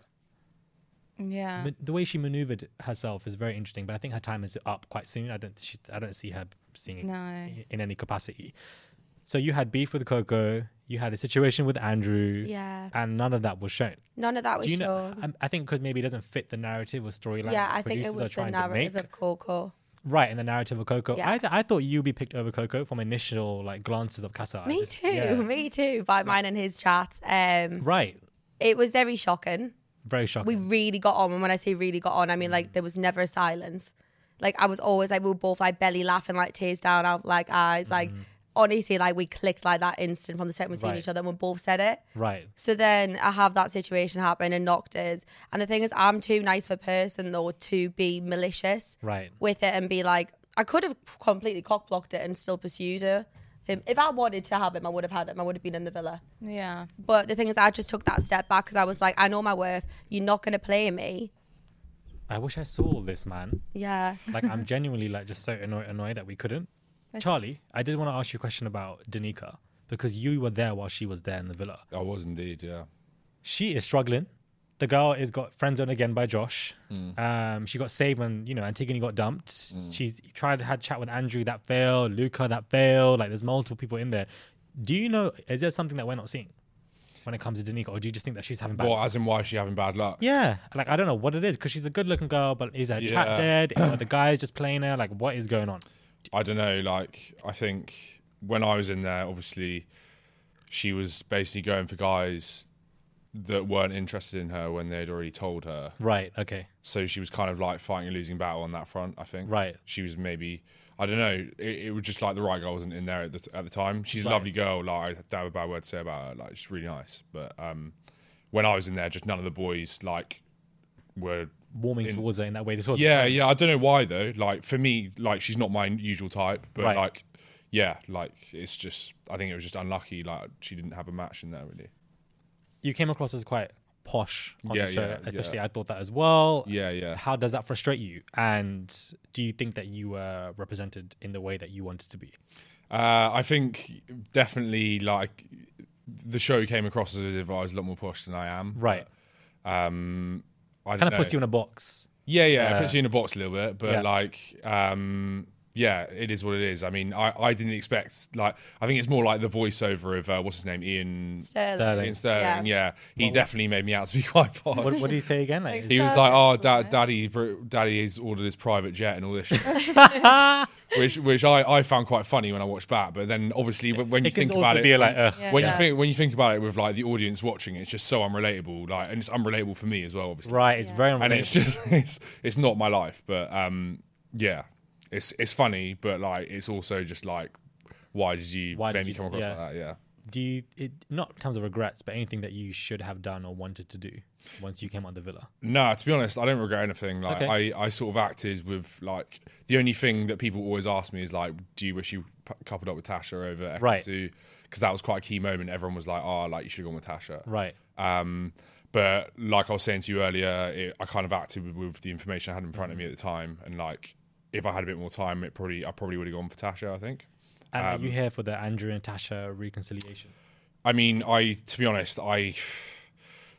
Yeah. ma- the way she maneuvered herself is very interesting. But I think her time is up quite soon. I don't, she, I don't see her seeing it No. i- in any capacity. So you had beef with Coco, you had a situation with Andrew, Yeah. and none of that was shown. None of that was Do you know? shown. I, I think because maybe it doesn't fit the narrative or storyline. Yeah, that I think it producers are was the trying to narrative make. of Coco. Right, in the narrative of Coco. Yeah. I, th- I thought you'd be picked over Coco from initial like glances of Casa. I Me just- too, yeah. me too. By mine and his chat. Um, Right, It was very shocking. very shocking. We really got on. And when I say really got on, I mean like there was never a silence. Like I was always like we were both like belly laughing, like tears down our like eyes. Like honestly, like we clicked like that instant from the second we seen Right. each other and we both said it. right, So then I have that situation happen and knocked it. And the thing is, I'm too nice of a person though to be malicious right. with it and be like, I could have completely cock blocked it and still pursued her. Him. If I wanted to have him, I would have had him. I would have been in the villa. Yeah. But the thing is, I just took that step back because I was like, I know my worth. You're not going to play me. I wish I saw this, man. Yeah. Like, I'm genuinely like just so annoyed, annoyed that we couldn't. Charlie, I did want to ask you a question about Danica because you were there while she was there in the villa. I was indeed, yeah. She is struggling. The girl is got friend zoned again by Josh. Mm. Um, she got saved when you know Antigone got dumped. She's tried had chat with Andrew that failed, Luca that failed. Like there's multiple people in there. Do you know? Is there something that we're not seeing when it comes to Danica, or do you just think that she's having bad? Well, as in why is she having bad luck? Yeah, like I don't know what it is because she's a good looking girl, but is her Yeah. chat dead? Are the guys just playing her? Like what is going on? I don't know. Like, I think when I was in there, obviously, she was basically going for guys that weren't interested in her when they'd already told her. Right. Okay. So she was kind of like fighting a losing battle on that front, I think. Right. She was maybe, I don't know, it, it was just like the right girl wasn't in there at the, at the time. She's a Right. lovely girl. Like, I don't have a bad word to say about her. Like, she's really nice. But um, when I was in there, just none of the boys, like, were Warming in- towards her in that way. This was Yeah, yeah. I don't know why though. Like for me, like she's not my usual type, but Right. like, yeah, like it's just. I think it was just unlucky. Like she didn't have a match in there really. You came across as quite posh on Yeah, the show, yeah, especially. yeah. I thought that as well. Yeah, yeah. How does that frustrate you? And do you think that you were represented in the way that you wanted to be? Uh, I think definitely like the show came across as if I was a lot more posh than I am. Right. But, um, I Kind don't of know. puts you in a box. Yeah, yeah, Uh, it puts you in a box a little bit, but yeah. like, um, yeah, it is what it is. I mean, I, I didn't expect like I think it's more like the voiceover of uh, what's his name, Ian Sterling. Sterling. Ian Sterling. Yeah. Yeah, he definitely made me out to be quite posh. What, what did he say again? Like, He was like, "Oh, da- daddy, br- daddy has ordered his private jet and all this shit," which, which I, I found quite funny when I watched back. But then, obviously, when, when you it can think also about it, be like, when, ugh. Yeah. when Yeah. you think when you think about it with like the audience watching, it's just so unrelatable. Like, and it's unrelatable for me as well, obviously. Right, it's very And it's unrelatable. just it's it's not my life, but um, yeah, it's it's funny, but like it's also just like, why did you Why make did me you- come across yeah. like that? Yeah. Do you, it, not in terms of regrets, but anything that you should have done or wanted to do once you came out the villa? No, to be honest, I don't regret anything. Like Okay. I, I sort of acted with like the only thing that people always ask me is like, do you wish you p- coupled up with Tasha over Right. Ekisu? Because that was quite a key moment. Everyone was like, oh, like you should have gone with Tasha. Right. Um, but like I was saying to you earlier, it, I kind of acted with, with the information I had in front of me at the time, and like if I had a bit more time, it probably I probably would have gone for Tasha. I think. And are Um, you here for the Andrew and Tasha reconciliation? I mean, I to be honest, I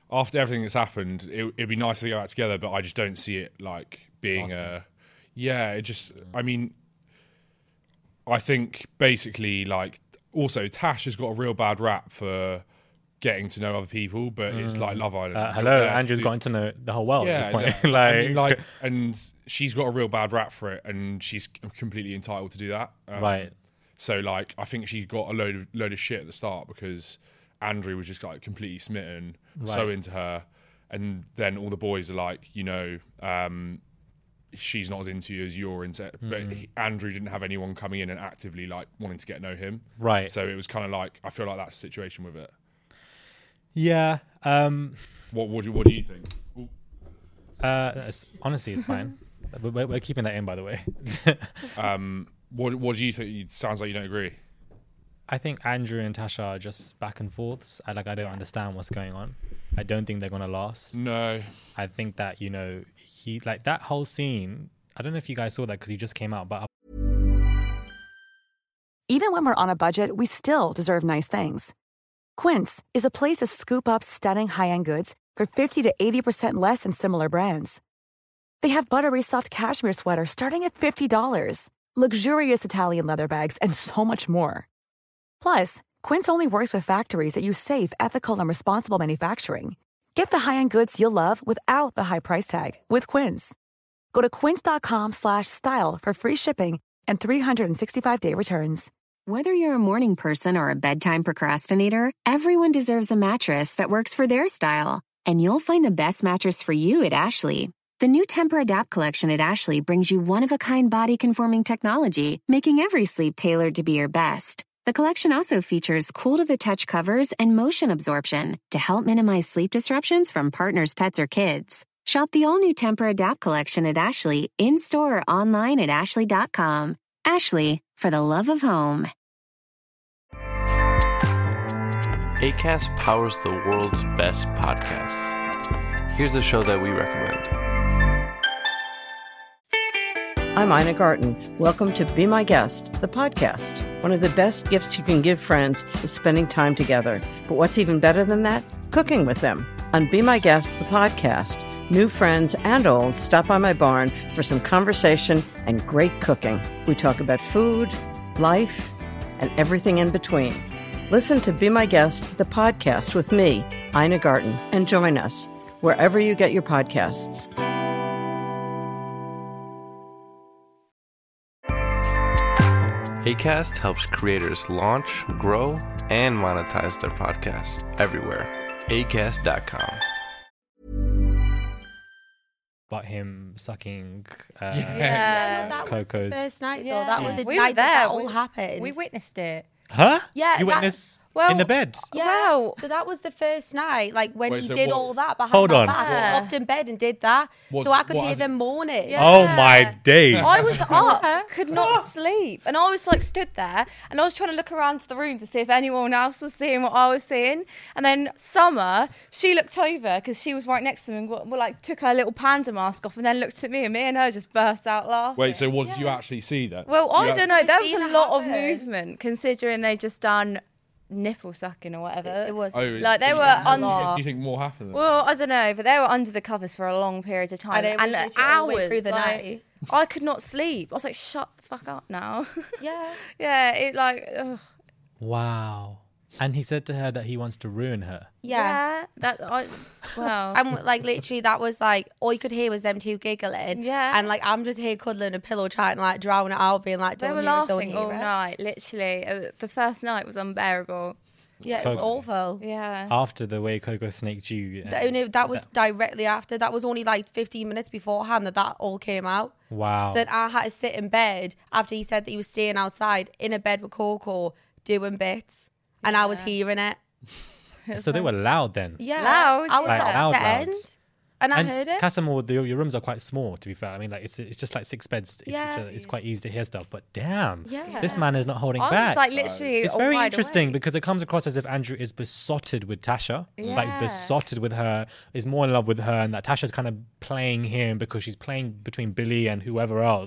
after everything that's happened, it, it'd be nice to get back together, but I just don't see it like being a. Yeah, it just. I mean, I think basically like also Tash has got a real bad rap for getting to know other people, but mm. it's like Love Island. Uh, hello, Andrew's gotten to know the whole world yeah, at this point. Yeah. like, I mean, like, and she's got a real bad rap for it, and she's completely entitled to do that. Um, right. So, like, I think she got a load of load of shit at the start because Andrew was just like completely smitten, right. so into her, and then all the boys are like, you know, um, she's not as into you as you're into. Mm. But he, Andrew didn't have anyone coming in and actively like wanting to get to know him. Right. So it was kind of like I feel like that's the situation with it. Yeah. Um, what what do, what do you think? Uh, it's, honestly, it's fine. we're, we're keeping that in, by the way. um, what what do you think? It sounds like you don't agree. I think Andrew and Tasha are just back and forths. I like I don't understand what's going on. I don't think they're gonna last. No. I think that you know he like that whole scene. I don't know if you guys saw that because he just came out, but even when we're on a budget, we still deserve nice things. Quince is a place to scoop up stunning high-end goods for fifty to eighty percent less than similar brands. They have buttery soft cashmere sweaters starting at fifty dollars, luxurious Italian leather bags, and so much more. Plus, Quince only works with factories that use safe, ethical, and responsible manufacturing. Get the high-end goods you'll love without the high price tag with Quince. Go to quince.com slash style for free shipping and three sixty-five day returns. Whether you're a morning person or a bedtime procrastinator, everyone deserves a mattress that works for their style. And you'll find the best mattress for you at Ashley. The new Temper-Adapt collection at Ashley brings you one-of-a-kind body-conforming technology, making every sleep tailored to be your best. The collection also features cool-to-the-touch covers and motion absorption to help minimize sleep disruptions from partners, pets, or kids. Shop the all-new Temper-Adapt collection at Ashley, in-store or online at ashley dot com. Ashley, for the love of home. Acast powers the world's best podcasts. Here's a show that we recommend. I'm Ina Garten. Welcome to Be My Guest, the podcast. One of the best gifts you can give friends is spending time together. But what's even better than that? Cooking with them. On Be My Guest, the podcast, new friends and old stop by my barn for some conversation and great cooking. We talk about food, life, and everything in between. Listen to Be My Guest, the podcast with me, Ina Garten, and join us wherever you get your podcasts. Acast helps creators launch, grow, and monetize their podcasts everywhere. acast dot com. About him sucking uh, yeah, yeah. That Coco's. was the first night though. Yeah. That was the we night were there. that, that all we, happened. We witnessed it. Huh? Yeah. You that, witnessed well, in the bed? Yeah. Wow. So that was the first night, like when Wait, he so did what- all that behind Hold my on. back. Yeah. I popped in bed and did that. What- so I could what hear has- them moaning. Yeah. Oh my days. I was up, could not sleep, and I was like stood there, and I was trying to look around the room to see if anyone else was seeing what I was seeing. And then Summer, she looked over because she was right next to me, and w- like took her little panda mask off, and then looked at me, and me and her just burst out laughing. Wait, so what did you actually see then? Well, I You don't actually- know. There was seen a it lot of happen. movement considering they just done nipple sucking or whatever. It, it was. Oh, like they so were you- under. Do you think more happened? Well, I don't know, but they were under the covers for a long period of time, And it was and literally hours all the way through the like, night. I could not sleep. I was like, "Shut the fuck up now." Yeah. yeah, it like. Ugh. Wow. And he said to her that he wants to ruin her. Yeah. Yeah, that I. Well, And like literally, that was like all you could hear was them two giggling. Yeah. And like I'm just here cuddling a pillow, trying to like drown it out, being like, they "Don't were hear it, don't laughing hear all it." night. Literally, uh, the first night was unbearable. Yeah, it was Coco. awful. Yeah. After the way Coco snaked you. That, only, that was directly after. That was only like fifteen minutes beforehand that that all came out. Wow. So then I had to sit in bed after he said that he was staying outside in a bed with Coco doing bits, and I was hearing it. So they were loud then. Yeah, Loud, I was Like, at loud, the loud. end, and I And heard it. Casamore, the, your rooms are quite small, to be fair. I mean, like it's it's just like six beds. It's- Yeah. It's quite easy to hear stuff. But damn, Yeah. this man is not holding I back. was like literally. It's all very wide interesting awake. because it comes across as if Andrew is besotted with Tasha, like Yeah. besotted with her, is more in love with her, and that Tasha's kind of playing him because she's playing between Billy and whoever else.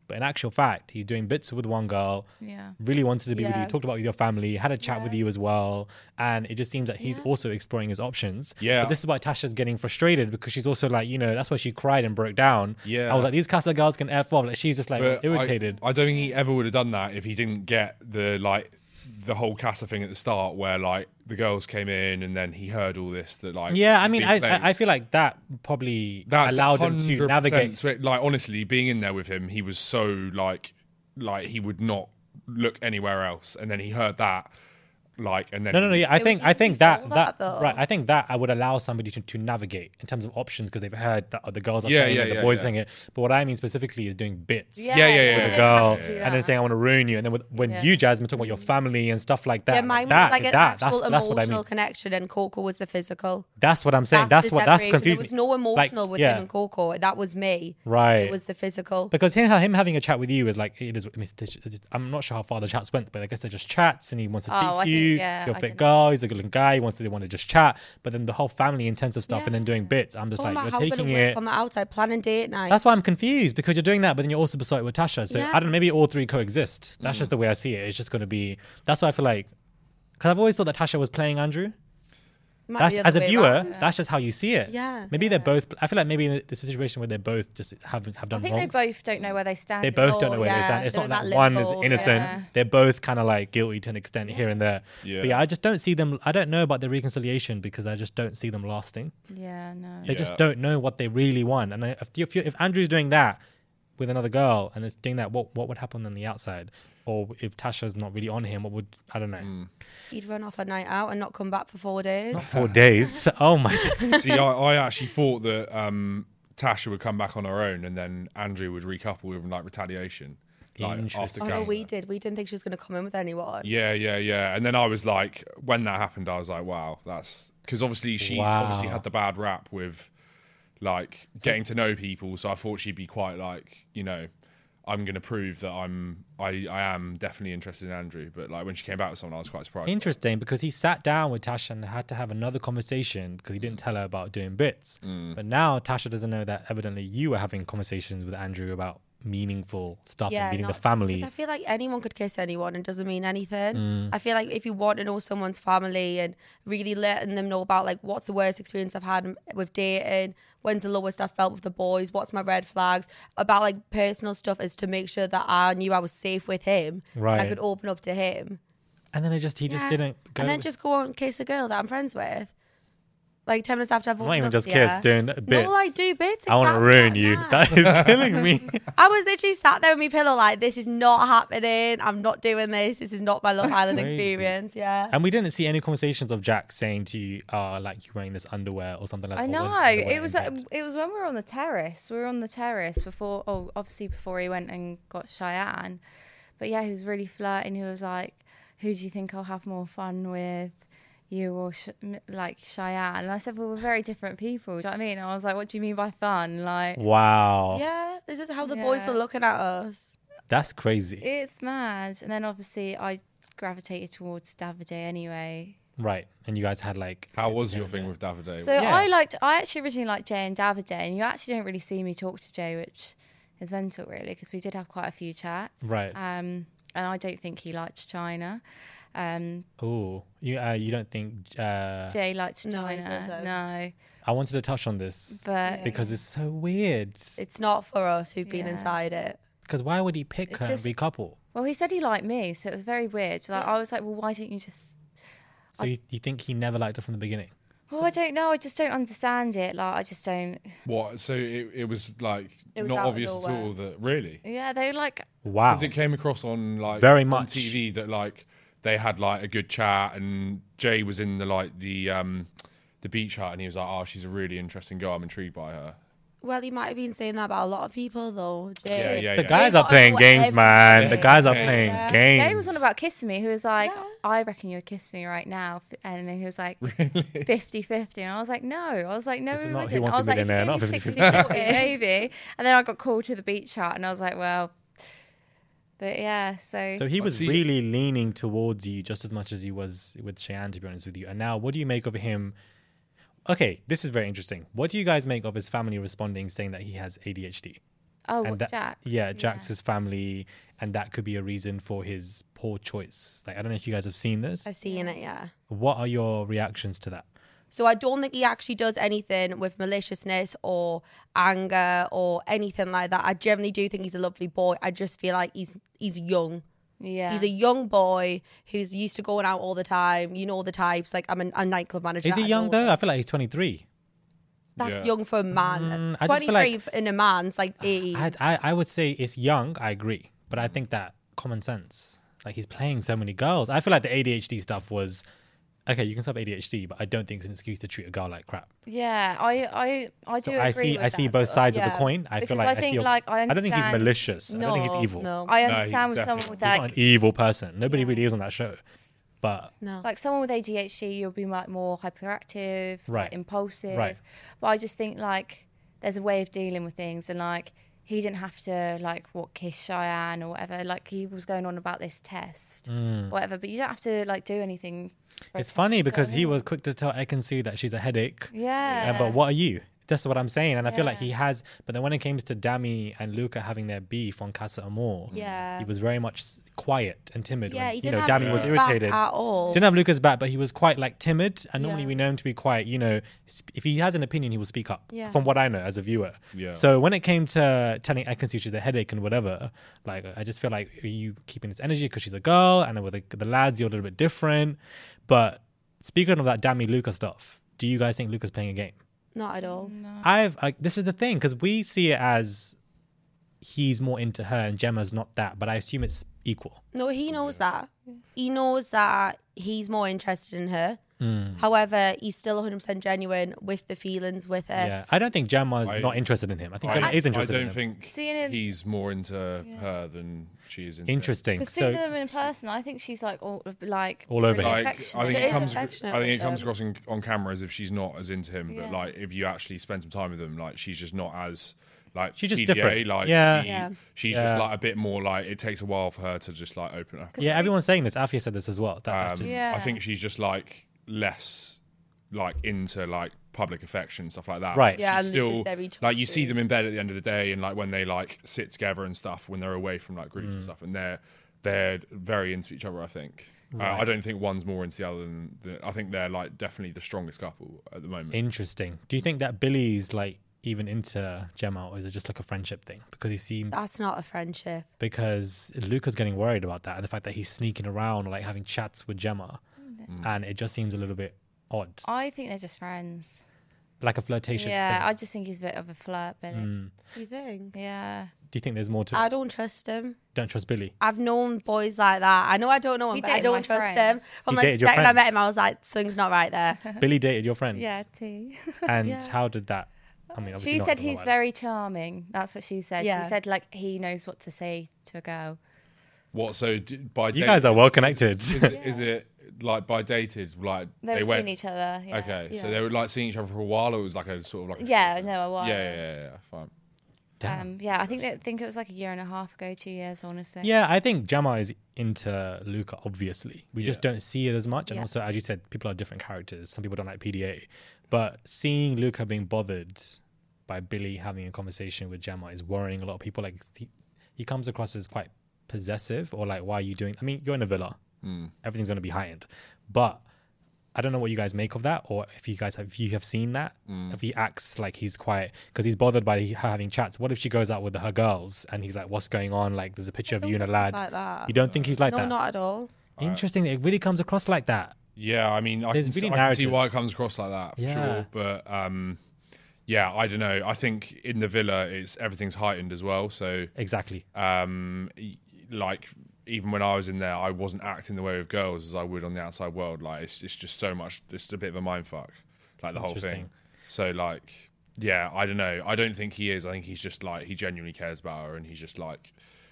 But in actual fact, he's doing bits with one girl. Yeah. Really wanted to be with Yeah. you. Talked about with your family. Had a chat Yeah. with you as well. And it just seems that he's also exploring his options. Yeah. But this is why Tasha's getting frustrated because she's also like, you know, that's why she cried and broke down. Yeah. I was like, these Casa girls can F off. Like, she's just like But irritated. I, I don't think he ever would have done that if he didn't get the like the whole Casa thing at the start, where like the girls came in and then he heard all this that like yeah, I was mean, being I, played. I I feel like that probably that allowed them to one hundred percent navigate. swe- Like honestly, being in there with him, he was so like like he would not look anywhere else, and then he heard that. Like and then No, no, no. Yeah, I It think was I even think that before that, that, though. right. I think that I would allow somebody to, to navigate in terms of options because they've heard that the girls are Yeah, saying yeah, it, the yeah, boys yeah. saying it. But what I mean specifically is doing bits. Yeah, Yeah, yeah, yeah, with yeah, a yeah, girl, yeah, yeah. and then saying I want to ruin you, and then with, when Yeah. you, Jasmine, talk about your family and stuff like that. yeah, mine that, was like an that, actual that's, that's what I emotional mean. connection, and Coco was the physical. That's what I'm saying. That's, the what that's separation. confusing. There was no Like, emotional with yeah. him and Coco. That was me. Right. It was the physical. Because him, him having a chat with you is like it is. I mean, it's just- I'm not sure how far the chats went, but I guess they're just chats, and he wants to speak Oh, to I think, you. yeah, You're a I fit can- girl. He's a good-looking guy. He wants to they want to just chat, but then the whole family intensive stuff, and then doing bits. I'm just Talking like, about you're how we're taking gonna work it. on the outside, planning date night. That's why I'm confused because you're doing that, but then you're also beside with Tasha. So Yeah. I don't know. Maybe all three coexist. That's Mm. just the way I see it. It's just going to be. That's why I feel like. Because I've always thought that Tasha was playing Andrew. Might That's, be the as a other way viewer, around. that's just how you see it. Yeah. Maybe they're both. I feel like maybe in this situation where they're both just have have I done think wrongs. they both don't know where they stand. They in both the don't know law. where they yeah, stand. It's they're not in that that one is limbo, innocent. yeah. They're both kind of like guilty to an extent here and there. Yeah. But yeah, I just don't see them. I don't know about the reconciliation because I just don't see them lasting. Yeah, no. They just Yeah. don't know what they really want. And I- if if, you, if Andrew's doing that with another girl and it's doing that, what what would happen on the outside? Or if Tasha's not really on him, what would I don't know? Mm. He'd run off a night out and not come back for four days. Four days. Oh my. See, I, I actually thought that um, Tasha would come back on her own, and then Andrew would recouple with like retaliation, like after Interesting. Oh no, Casa. we did. We didn't think she was going to come in with anyone. Yeah, yeah, yeah. And then I was like, when that happened, I was like, wow, that's because obviously she's Wow. obviously had the bad rap with like getting to know people. So I thought she'd be quite like, you know, I'm going to prove that I'm, I, I am definitely interested in Andrew. But like when she came back with someone, I was quite surprised. Interesting because he sat down with Tasha and had to have another conversation because he didn't tell her about doing bits. Mm. But now Tasha doesn't know that evidently you were having conversations with Andrew about meaningful stuff and meeting the not- family. Because I feel like anyone could kiss anyone and doesn't mean anything. Mm. I feel like if you want to know someone's family and really letting them know about like what's the worst experience I've had with dating, when's the lowest I've felt with the boys, what's my red flags, about like personal stuff is to make sure that I knew I was safe with him. And I Right. could open up to him. And then it just he just Yeah. didn't go. And then just go and kiss a girl that I'm friends with. Like ten minutes after I've not opened even up just to kiss, you. doing bits. No, I do bits. I want to exactly ruin like you. that. That is killing me. I was literally sat there with my pillow like, this is not happening. I'm not doing this. This is not my Love Island Crazy. experience. Yeah. And we didn't see any conversations of Jack saying to you, "Oh, like you wearing this underwear or something like I that." know. or wearing this underwear It was in uh, bed. it was when we were on the terrace. We were on the terrace before. Oh, obviously before he went and got Cheyenne. But yeah, he was really flirting. He was like, "Who do you think I'll have more fun with, you or Sh- m- like Cheyenne?" And I said, "Well, we're very different people." Do you know what I mean? I was like, "What do you mean by fun?" Like, Wow. Yeah. This is how the boys Yeah. were looking at us. That's crazy. it's mad. And then obviously I gravitated towards Davide anyway. Right. And you guys had like. How kisses was here your and thing there. with Davide? So Yeah. I liked. I actually originally liked Jay and Davide, and you actually don't really see me talk to Jay, which is mental, really, because we did have quite a few chats. Right. Um, and I don't think he liked China. Um, Oh, you uh, you don't think? Uh, Jay liked No, he China. doesn't. No, I wanted to touch on this but because it's so weird. It's not for us who've been Yeah. inside it. Because why would he pick It's her just- and recouple? well, he said he liked me, so it was very weird. Like I was like, well, why don't you just? So you, you think he never liked her from the beginning? Well, I don't know. I just don't understand it. Like I just don't. What? So it, it was like It was not out of obvious at nowhere. all that really. Yeah, they like. Wow. Because it came across on like Very on much. T V that like they had like a good chat, and Jay was in the like the um the beach hut, and he was like, "Oh, she's a really interesting girl. I'm intrigued by her." Well, he might have been saying that about a lot of people, though. Jay. Yeah, yeah, The yeah. guys They are got playing to know games, man. The everything. guys are Yeah. playing Yeah. games. Jay was on about kissing me. Who was like, Yeah. I reckon you'd kiss me right now. F- And then he was like, fifty fifty. And I was like, no. I was like, no, This is we not Who wouldn't. Wants I to was Be like, if you Millionaire, gave not me fifty sixty fifty. forty, maybe. And then I got called to the beach hut and I was like, well, but yeah, so. So he But was see- really leaning towards you just as much as he was with Cheyenne, to be honest with you. And now, what do you make of him? Okay, this is very interesting. What do you guys make of his family responding, saying that he has A D H D? Oh, and that, Jack. Yeah, Jack's his family, and that could be a reason for his poor choice. Like, I don't know if you guys have seen this. I've seen it, yeah. What are your reactions to that? So I don't think he actually does anything with maliciousness or anger or anything like that. I generally do think he's a lovely boy. I just feel like he's he's young. Yeah. He's a young boy who's used to going out all the time. You know the types. Like, I'm a, a nightclub manager. Is he I young know- though? I feel like he's twenty-three. That's Yeah. young for a man. Mm, I just feel twenty-three like- in a man's like eighteen. I, I I would say it's young. I agree, but I think that common sense. Like, he's playing so many girls. I feel like the A D H D stuff was okay. You can still have A D H D, but I don't think it's an excuse to treat a girl like crap. Yeah, I I I do So agree I see with I see that both sort of- sides of yeah. the coin. I Because feel like I I, think see your- like I I don't think he's understand- malicious. I don't think he's No, evil. no. I No, understand he's with someone definitely- with He's not like an evil person. Nobody really is on that show. But No. like someone with A D H D, you'll be like more hyperactive, Right. like impulsive. Right. But I just think like there's a way of dealing with things, and like he didn't have to like what kiss Cheyenne or whatever. Like he was going on about this test, Mm. whatever. But you don't have to like do anything. for it's a funny test, because you know he what I was quick to tell Ekansu that she's a headache. Yeah. Uh, but what are you? That's what I'm saying. And I feel like Yeah. he has. But then when it comes to Dami and Luca having their beef on Casa Amor, Yeah. he was very much s- quiet and timid. Yeah, when, he you didn't know, have Dami was Luca's back irritated at all. Didn't have Luca's back, but he was quite like timid. And normally Yeah. we know him to be quite. You know, sp- if he has an opinion, he will speak up. Yeah. From what I know as a viewer. Yeah. So when it came to telling Ekansu she's a headache and whatever, like I just feel like, are you keeping this energy because she's a girl, and then with the, the lads you're a little bit different. But speaking of that Dami Luca stuff, do you guys think Luca's playing a game? Not at all. I've like this is the thing because we see it as he's more into her and Gemma's not that, but I assume it's equal. No, he knows that. He knows that he's more interested in her. Mm. However, he's still one hundred percent genuine with the feelings with her. Yeah, I don't think Gemma's I- not interested in him. I think I, Gemma is interested I in don't him. think Seeing him- he's more into her than she is into him. Interesting. Because So seeing them in person, I think she's like all like All over really him. Like, I affectionate. think She it is comes. affectionate I think it with comes them. across in, on camera as if she's not as into him, but Yeah. like if you actually spend some time with them, like she's just not as like She's just P D A, different. Like Yeah. she, Yeah. she's Yeah. just like a bit more like it takes a while for her to just like open her. Yeah, everyone's saying this. Afia said this as well. That, that's Um, just- Yeah. I think she's just like less like into like public affection stuff like that. Right. Yeah, She's and still Luca's very like you see touchy. them in bed at the end of the day, and like when they like sit together and stuff when they're away from like groups Mm. and stuff, and they're they're very into each other. I think. Uh, Right. I don't think one's more into the other than the, I think they're like definitely the strongest couple at the moment. Interesting. Do you think that Billy's like even into Gemma, or is it just like a friendship thing? Because he seemed That's not a friendship. because Luca's getting worried about that and the fact that he's sneaking around or like having chats with Gemma, Mm. and it just seems a little bit odd, I think they're just friends. like a flirtatious Yeah, I thing. just think he's a bit of a flirt, Billy. Mm. You think? Yeah. Do you think there's more to I it? don't trust him. Don't trust Billy. I've known boys like that. I know I don't know him, He but I dated don't my trust friend. him. From He like the dated your second I friend? met him, I was like, something's not right there. Billy dated your friend. Yeah, T. And Yeah. how did that? I mean, obviously She not, said don't know he's why. very charming. That's what she said. Yeah. She said like he knows what to say to a girl. What so d- by You date- guys are well connected. Is, it, is it like by dated like They were went seeing each other. Yeah. okay, so Yeah. they were like seeing each other for a while, or it was like a sort of like a Yeah, short thing? no, a while. Yeah, yeah, yeah, yeah, fine. Damn. Um, yeah, I think that, think it was like a year and a half ago, two years, I want to say. Yeah, I think Gemma is into Luca, obviously. We just Yeah. don't see it as much. And Yeah. also, as you said, people are different characters. Some people don't like P D A. But seeing Luca being bothered by Billy having a conversation with Gemma is worrying a lot of people. Like, he, he comes across as quite possessive, or like, why are you doing... I mean, you're in a villa. Mm. Everything's going to be high-end. But I don't know what you guys make of that, or if you guys have, if you have seen that, Mm. if he acts like he's quiet because he's bothered by her having chats. What if she goes out with her girls and he's like, "What's going on?" Like, there's a picture of you and a lad. Like that. You don't think he's like no, that? not at all. Interesting. It really comes across like that. Yeah, I mean, I There's can, see, really I can see why it narratives. comes across like that for Yeah. sure. But um, yeah, I don't know. I think in the villa, it's everything's heightened as well. So Exactly. um, y- like even when I was in there, I wasn't acting the way of girls as I would on the outside world. Like it's, it's just so much. It's a bit of a mind fuck. Like the whole thing. Interesting. So like, yeah, I don't know. I don't think he is. I think he's just like he genuinely cares about her, and he's just like.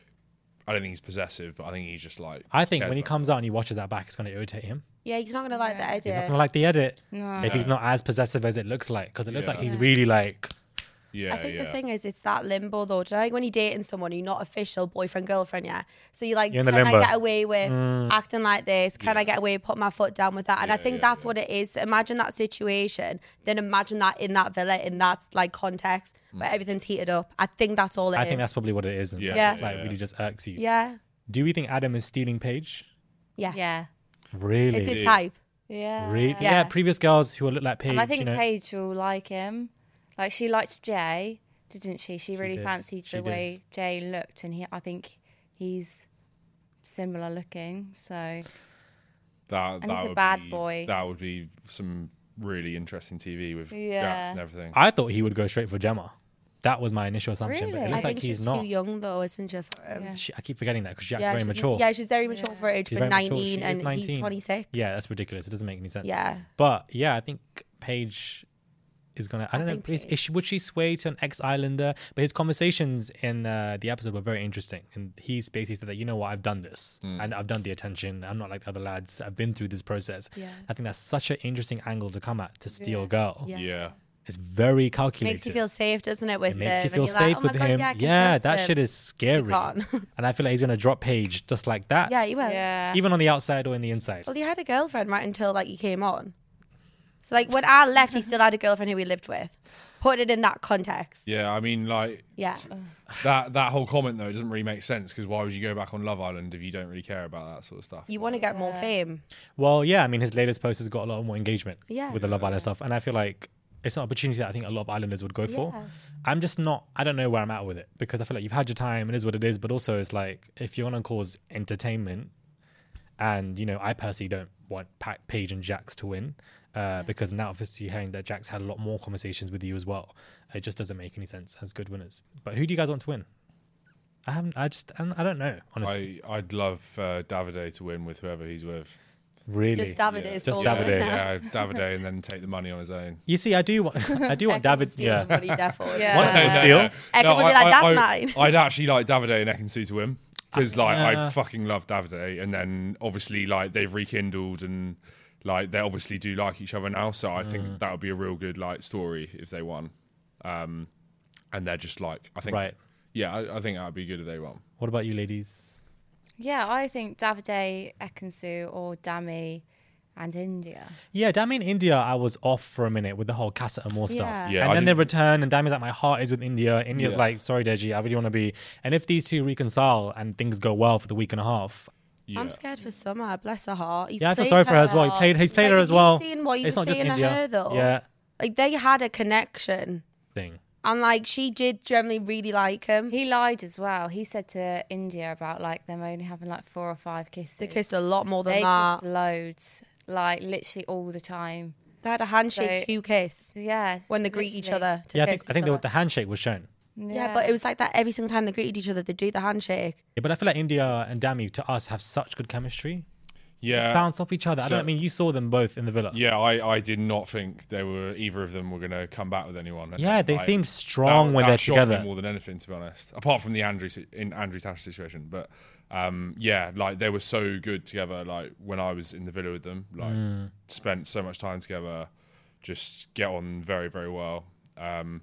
I don't think he's possessive, but I think he's just like. I think cares when he about comes out and he watches that back, it's going to irritate him. Yeah, he's not going to like the He's not edit. going to like the edit. No. If he's not as possessive as it looks like, because it looks Yeah. like he's Yeah. really like, Yeah, I think yeah. the thing is, it's that limbo though. Do you know, like when you're dating someone, you're not official boyfriend, girlfriend yet. So you're like, You're in the can I limbo. get away with Mm. acting like this? Can I get away with putting my foot down with that? And I Yeah, think yeah, that's yeah. what it is. Imagine that situation, then imagine that in that villa, in that like context where everything's heated up. I think that's all it I is. think that's probably what it is. And Yeah, that yeah, just, like yeah. really just irks you. Yeah. Do we think Adam is stealing Paige? Yeah. Yeah. Really? It's his type. Yeah. Really? Yeah. Yeah. Previous girls who look like Paige. And I think you know, Paige will like him. Like she liked Jay, didn't she? She really did. fancied She the did. way Jay looked, and he, I think he's similar looking. So That, And that he's a would bad be, boy. That would be some really interesting T V with Yeah. Jax and everything. I thought he would go straight for Gemma. That was my initial assumption, but it Really? looks I like think he's she's not. too young though, isn't she? For him? Yeah. She, I keep forgetting that because Jack's Yeah, very she's, mature. yeah, she's very mature for her age, She's but very mature. nineteen She and is nineteen. he's twenty-six. Yeah, that's ridiculous. It doesn't make any sense. Yeah. But yeah, I think Paige is gonna. I I don't know. think Is, is she, would she sway to an ex-Islander? But his conversations in uh, the episode were very interesting, and he's basically said that, you know what, I've done this, and I've done the attention. I'm not like the other lads. I've been through this process. Yeah. I think that's such an interesting angle to come at to steal Yeah. a girl. Yeah. Yeah. It's very calculated. Makes you feel safe, doesn't it? With It makes him? you feel and you're safe like, oh with my God, him. Yeah, I can Yeah, trust that him. shit is scary. can't. And I feel like he's gonna drop Paige just like that. Yeah, you will. yeah. Even on the outside or in the inside. Well, he had a girlfriend right until like you came on. So like when I left, he still had a girlfriend who he lived with. Put it in that context. Yeah, I mean, like Yeah. that that whole comment though doesn't really make sense because why would you go back on Love Island if you don't really care about that sort of stuff? You want to get more fame. Well, yeah, I mean, his latest post has got a lot more engagement Yeah. with the Love Island stuff. And I feel like it's an opportunity that I think a lot of Islanders would go for. Yeah. I'm just not, I don't know where I'm at with it because I feel like you've had your time, it is what it is. But also, it's like, if you want to cause entertainment, and, you know, I personally don't want pa- Paige and Jax to win uh, because now obviously hearing that Jax had a lot more conversations with you as well, it just doesn't make any sense as good winners. But who do you guys want to win? I haven't, I just, I don't- I don't know, honestly. I I'd love uh, Davide to win with whoever he's with. Really? Just Davide Yeah. is Just told Davide. her. Yeah, Davide, and then take the money on his own. You see, I do want, I do want Ekin would David, steal yeah. the money, definitely. Yeah. What? No, Would steal? Ekin would be like, "That's mine." I'd actually like Davide and Ekin-Su to win because, like, Yeah. I fucking love Davide, and then obviously, like, they've rekindled and like they obviously do like each other now. So I Mm. think that would be a real good like story if they won. Um, and they're just like, I think, Right. yeah, I, I think that would be good if they won. What about you, ladies? Yeah, I think Davide, Ekansu, or Dami and India. Yeah, Dami in India, I was off for a minute with the whole Casa Amor stuff. Yeah. Yeah, and I then they didn't- return, and Dami's like, my heart is with India. India's Yeah. like, sorry, Deji, I really want to be. And if these two reconcile and things go well for the week and a half, Yeah. I'm scared for Summer. Bless her heart. He's yeah, I feel played sorry for her as well. He played, he's played Like, her have as you well. seen what he it's was not just saying to India. her, though? Yeah, Like they had a connection, thing. and like she did generally really like him. He lied as well. He said to India about like them only having like four or five kisses. They kissed a lot more than They that. kissed loads, like literally all the time. They had a handshake So- to kiss Yeah, when they greet each literally. other. To Yeah, I kiss think, I think each the, other. the handshake was shown. Yeah, but it was like that every single time they greeted each other, they do the handshake. Yeah, but I feel like India and Dami to us have such good chemistry. Yeah. Just bounce off each other. I So- don't I mean you saw them both in the villa. Yeah, I, I did not think they were either of them were going to come back with anyone. And Yeah, then, they like, seem strong that, when that they're shocked me together. more than anything, to be honest. Apart from the Andrew si- in Andrew Tash situation, but um, yeah, like they were so good together. Like when I was in the villa with them, like Mm. spent so much time together, just get on very very well. Um,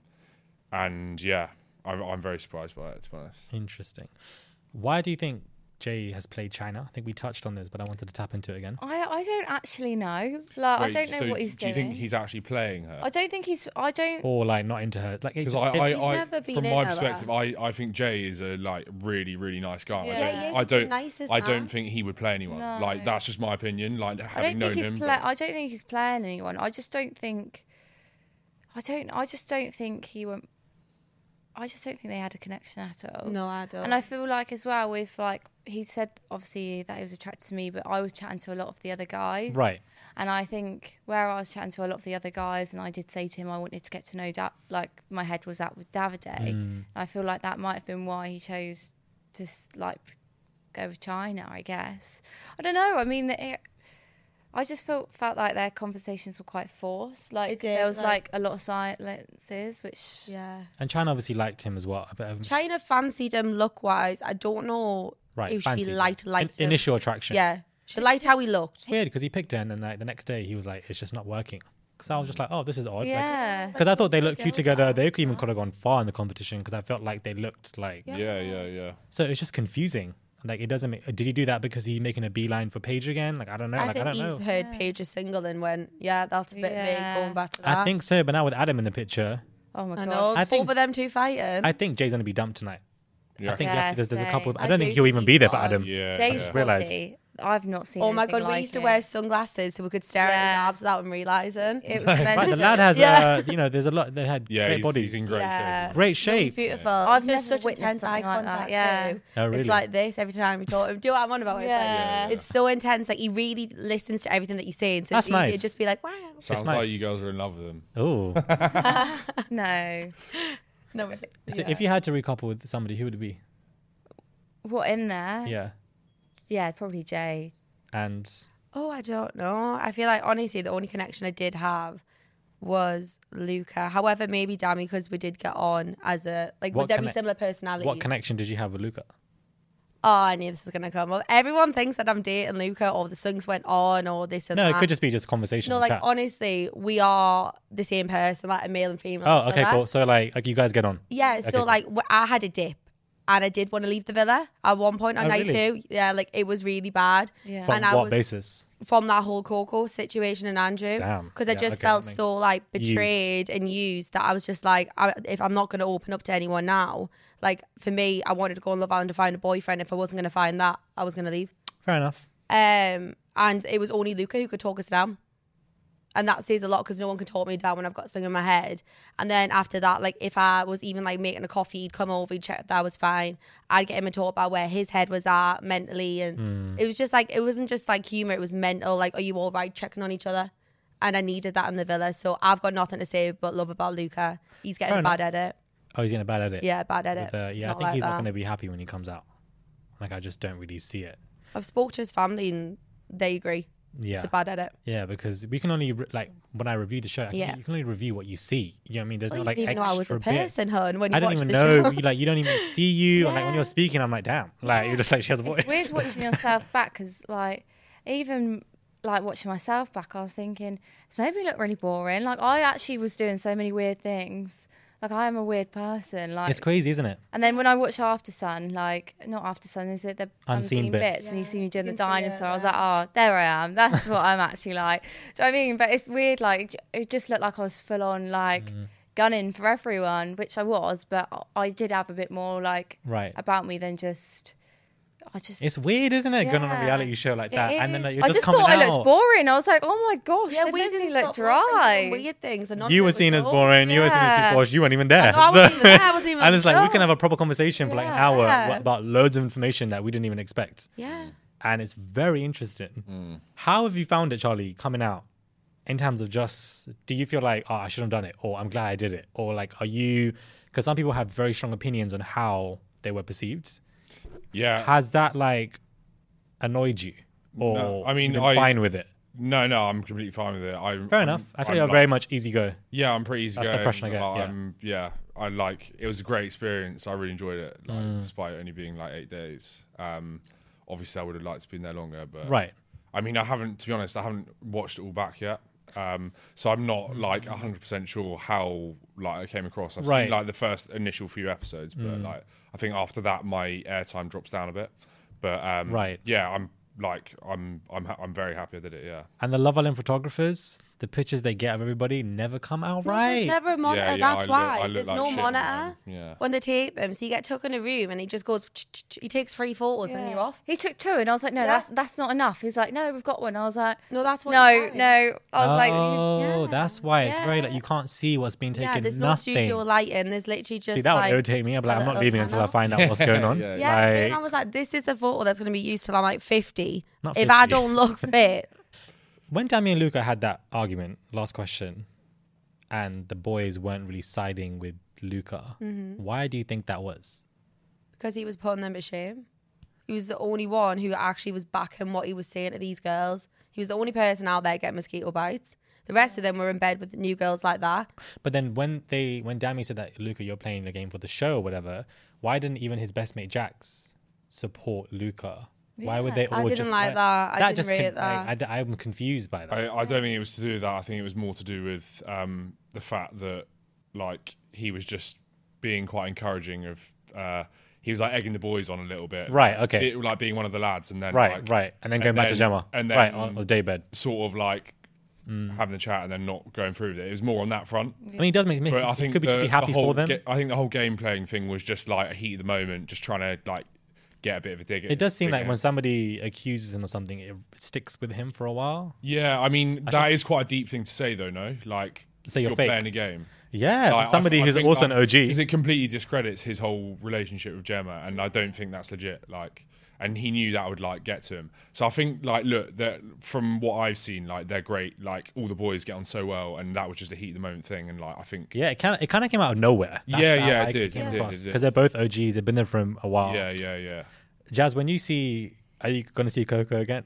and yeah, I'm, I'm very surprised by it, to be honest. Interesting. Why do you think Jay has played China? I think we touched on this, but I wanted to tap into it again. I I don't actually know. Like I Wait, don't know so what he's do you doing. think he's actually playing her? I don't think he's. I don't. Or like not into her. Like it Because just, I, it- I, He's I never been from in my her. perspective, I, I think Jay is a like really really nice guy. Yeah. I Yeah, don't, he is. I He's the don't, nicest I man. don't think he would play anyone. No. Like that's just my opinion. Like I having don't known think he's him. play. but- I don't think he's playing anyone. I just don't think. I don't. I just don't think he went. I just don't think they had a connection at all. No, I don't. And I feel like as well with like he said obviously that he was attracted to me, but I was chatting to a lot of the other guys. right. And I think where I was chatting to a lot of the other guys, and I did say to him I wanted to get to know da- like my head was at with Davide. Mm. I feel like that might have been why he chose to s- like go with China. I guess I don't know. I mean, it, I just felt felt like their conversations were quite forced. Like It did, there was like- like, a lot of silences, which yeah. And China obviously liked him as well. But, um, China fancied him look wise. I don't know right, if fancied she him. liked liked In- him. initial attraction. Yeah, she liked how he looked. It's weird because he picked her, and then like the next day he was like, "It's just not working." Because I was just like, oh, this is odd. Yeah. Because I thought they looked cute together. They could even could have gone far in the competition because I felt like they looked like. Yeah, yeah, yeah. yeah. So it's just confusing. Like it doesn't make. Did he do that because he's making a beeline for Paige again? Like I don't know. I like think I don't he's know. heard Paige is single and went, yeah, that's a bit Yeah. me going back to that. I think so, but now with Adam in the picture, Oh my I gosh. know. I think- Over them two fighting. I think Jay's gonna be dumped tonight. Yeah. I think Yeah, yeah, there's, there's a couple. same. I I don't do think he'll think even he's be there for got- Adam. Yeah. Jay's I realised. forty. I've not seen. Oh my anything god, we like used to it. wear sunglasses so we could stare at Yeah. his abs without him realising. It was Right, the mental. lad has, Yeah. uh, you know, there's a lot. They had Yeah, great he's, bodies. he's in great Yeah. shape. Great No, he's shape. beautiful. I've Just never such witnessed intense eye something like contact that, yeah. too. Oh, really? It's like this every time we talk to him. Do you know what I'm on about? It's, like- Yeah. it's so intense. Like he really listens to everything that you say, and so That's it's easy nice. to just be like, wow. Sounds nice. like you girls are in love with him. Oh. No. No, but- So yeah. if you had to recouple with somebody, who would it be? What in there? Yeah. Yeah, probably Jay. And Oh, I don't know. I feel like honestly, the only connection I did have was Luca. However, maybe Dami, because we did get on as a like, What would there be connect- similar personalities? what connection did you have with Luca? Oh, I knew this was gonna come up. Everyone thinks that I'm dating Luca, or the songs went on, or this and No, that. it could just be just conversation. No, and like chat. honestly, we are the same person, like a male and female. Oh, each okay, other. cool. So like, like you guys get on. Yeah, Okay, so cool. like w- I had a dip, and I did want to leave the villa at one point on Oh, night really? two. Yeah, like it was really bad. Yeah. From and I what was, basis? From that whole Coco situation and Andrew, Damn. because I Yeah, just okay, felt that makes- so like Used. betrayed and used that I was just like, I, if I'm not going to open up to anyone now, like for me, I wanted to go on Love Island to find a boyfriend. If I wasn't going to find that, I was going to leave. Fair enough. Um, and it was only Luca who could talk us down. And that says a lot because no one can talk me down when I've got something in my head. And then after that, like if I was even like making a coffee, he'd come over, he'd check if that was fine. I'd get him to talk about where his head was at mentally. And Hmm. it was just like, it wasn't just like humor, it was mental. Like, are you all right? Checking on each other. And I needed that in the villa. So I've got nothing to say but love about Luca. He's getting Fair a bad enough. edit. Oh, he's getting a bad edit. Yeah, bad edit. With, uh, It's yeah, I not think like he's not that. going to be happy when he comes out. Like, I just don't really see it. I've spoke to his family and they agree. Yeah. It's a bad edit. Yeah, because we can only re- like when I review the show, I can, Yeah. you can only review what you see. You know what I mean? There's Well, no you like didn't even know I was a extra bits. person, hun, when you I didn't watched even the know. show. You, like you don't even see you. And like when you're speaking, I'm like, damn. Like you're just like she has a voice. It's weird watching yourself back because, like, even like watching myself back, I was thinking it's made me look really boring. Like I actually was doing so many weird things. Like I am a weird person. Like It's crazy, isn't it? And then when I watch After Sun, like not After Sun, is it the Unseen unseen, bits. bits? And you see me doing You the can see it, dinosaur. I was like, oh, there I am. That's what I'm actually like. Do you know what I mean? But it's weird. Like it just looked like I was full on like Mm. gunning for everyone, which I was. But I did have a bit more like Right. about me than just. I just. It's weird, isn't it? Going on a Yeah. reality show like It that, and then like, is. you're I just, just coming thought out. I looked boring. I was like, oh my gosh, Yeah, they we made me didn't look stop laughing dry. at weird things. And none You of were it was seen as dope. boring. You were seen as Yeah. too posh. You weren't even there. I know, I wasn't even there. I wasn't even and it's like we on can the have a proper conversation for like an Yeah. hour Yeah. about loads of information that we didn't even expect. Yeah. And it's very interesting. How have you found it, Charlie, coming out in terms of just, do you feel like, oh, I shouldn't have done it, or I'm glad I did it, or like, are you, because some people have very strong opinions on how they were perceived. Yeah. Has that like annoyed you, or No, I mean, you've been I- fine with it? No, no, I'm completely fine with it. I, Fair I'm- enough. I feel I'm you're like- very much easy go. Yeah, I'm pretty easy That's the going. impression I get, Like, yeah. I'm- yeah, I like. It was a great experience. I really enjoyed it, like, Mm. despite it only being like eight days. Um, obviously, I would have liked to have been there longer, but Right. I mean, I haven't. To be honest, I haven't watched it all back yet. Um, so I'm not like one hundred percent sure how like I came across. I've Right. seen like the first initial few episodes, but Mm. like I think after that my airtime drops down a bit. But um, Right. yeah, I'm like I'm I'm ha- I'm very happy I did it. Yeah. And the Love Island photographers, the pictures they get of everybody never come out No, right. there's never a monitor. Yeah, yeah, That's I look- why. I look There's like no shit monitor online. Yeah. when they take them. So you get took in a room and he just goes, ch- ch- ch- he takes three photos and you're off. He took two, and I was like, no, Yeah. that's that's not enough. He's like, no, we've got one. I was like, No, that's what no, you're fine. no. I was like, oh, yeah. that's why it's very like Yeah. you can't see what's being taken. Yeah, there's no Nothing. studio lighting. There's literally just See, that like would irritate me. I'm like, a I'm not little leaving until I panel. find out what's going on. Yeah, Yeah, Like, same. I was like, this is the photo that's going to be used till I'm like fifty. Not If I fifty. don't look fit. when Dami and Luca had that argument, last question, and the boys weren't really siding with Luca, Mhm. why do you think that was? Because he was putting them to shame. He was the only one who actually was backing what he was saying to these girls. He was the only person out there getting mosquito bites. The rest of them were in bed with new girls like that. But then when they when Dami said that, Luca, you're playing the game for the show or whatever, why didn't even his best mate Jax support Luca Why would they all I didn't just like that. I that didn't just rate con- that. like, I, am confused by that. I, I don't think it was to do with that. I think it was more to do with um, the fact that like he was just being quite encouraging of. Uh, he was like egging the boys on a little bit, Right, okay. It, like being one of the lads, and then Right, like, right. And then going back to Gemma. and then Right, on- on daybed. sort of like Mm. having the chat and then not going through with it. It was more on that front. I mean, it does make me. But I He think could be, the, just be happy the whole for them. ga- I think the whole game playing thing was just like a heat of the moment, just trying to like get a bit of a dig. It does seem dig like in. when somebody accuses him of something, it sticks with him for a while. Yeah, I mean I that just- is quite a deep thing to say, though. No, like Say you're you're fake. playing a game. Yeah, Like, somebody I, who's also an O G. because it completely discredits his whole relationship with Gemma, and I don't think that's legit. Like, and he knew that would like get to him. So I think like look, that from what I've seen, like they're great. Like all the boys get on so well, and that was just a heat of the moment thing. And like I think Yeah, it kind of it kind of came out of nowhere. Yeah, how yeah, I it did, came it did, across, it did. because they're both O Gs. They've been there for a while. yeah, yeah, yeah. Jazz, when you see, are you going to see Coco again?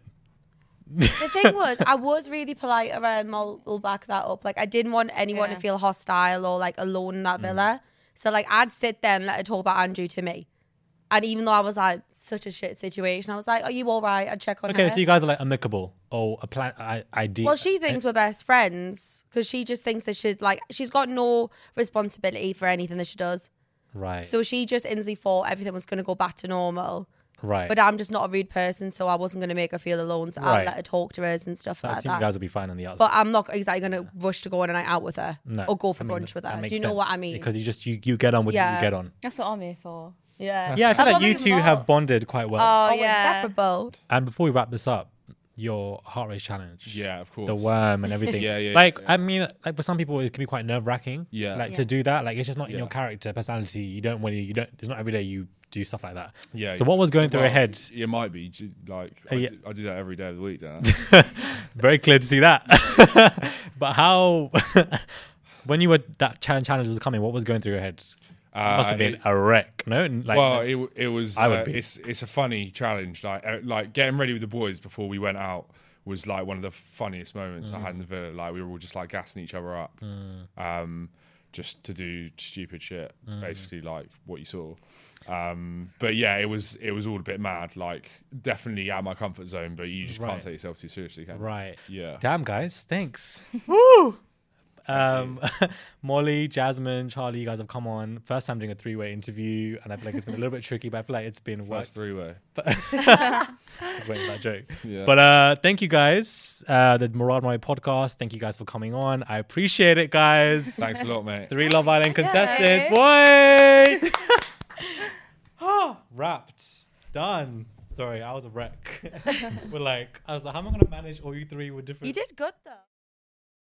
The thing was, I was really polite around Mol. Will back that up. Like, I didn't want anyone Yeah. to feel hostile or like alone in Mm. that villa. So like, I'd sit there and let her talk about Andrew to me. And even though I was like such a shit situation, I was like, "Are you all right?" I'd check on her. Okay, so you guys are like amicable or a plan I- idea. Well, she thinks we're best friends because she just thinks that she like she's got no responsibility for anything that she does. right, So she just instantly thought everything was going to go back to normal. right. But I'm just not a rude person, so I wasn't going to make her feel alone. So Right. I'll let her talk to us and stuff I like assume that. you guys will be fine on the outside. But I'm not exactly going to rush to go on a night out with her No, or go for I mean, brunch with that her. makes Do you know sense, what I mean? Because you just you, you get on with what Yeah. you get on. That's what I'm here for. Yeah. Yeah, I feel That's like what you we two want. have bonded quite well. Oh, Oh, yeah. inseparable. And before we wrap this up, your heart rate challenge. Yeah, of course. The worm and everything. Yeah, yeah, Like, yeah. I mean, like for some people, it can be quite nerve wracking. Yeah. Like Yeah. to do that, like it's just not in Yeah. your character, personality. You don't want to. You don't. It's not every day you do stuff like that. Yeah. So what was going through well, your head? It might be j- like I, Uh, yeah. do, I do that every day of the week, don't I? Very clear to see that. But how? When you were that challenge challenge was coming, what was going through your head? It Uh, must have been it- a wreck. No, like well, it w- it was. I would uh, be. It's it's a funny challenge. Like uh, like getting ready with the boys before we went out was like one of the funniest moments Mm. I had in the villa. Like we were all just like gassing each other up, um, just to do stupid shit. Mm. Basically, like what you saw. Um, but yeah, it was it was all a bit mad. Like definitely out of my comfort zone. But you just Right. can't take yourself too seriously, can you? right. Yeah. Damn, guys, thanks. Woo. Um, Molly, Jasmine, Charlie, you guys have come on. First time doing a three-way interview, and I feel like it's been a little bit tricky, but I feel like it's been worth. First three way. I was waiting for that joke. Yeah. But uh, thank you guys. Uh, the Murad Moy podcast. Thank you guys for coming on. I appreciate it, guys. Thanks a lot, mate. Three Love Island contestants. Boy. Oh, wrapped. Done. Sorry, I was a wreck. We're like, I was like, how am I gonna manage all you three with different? You did good though.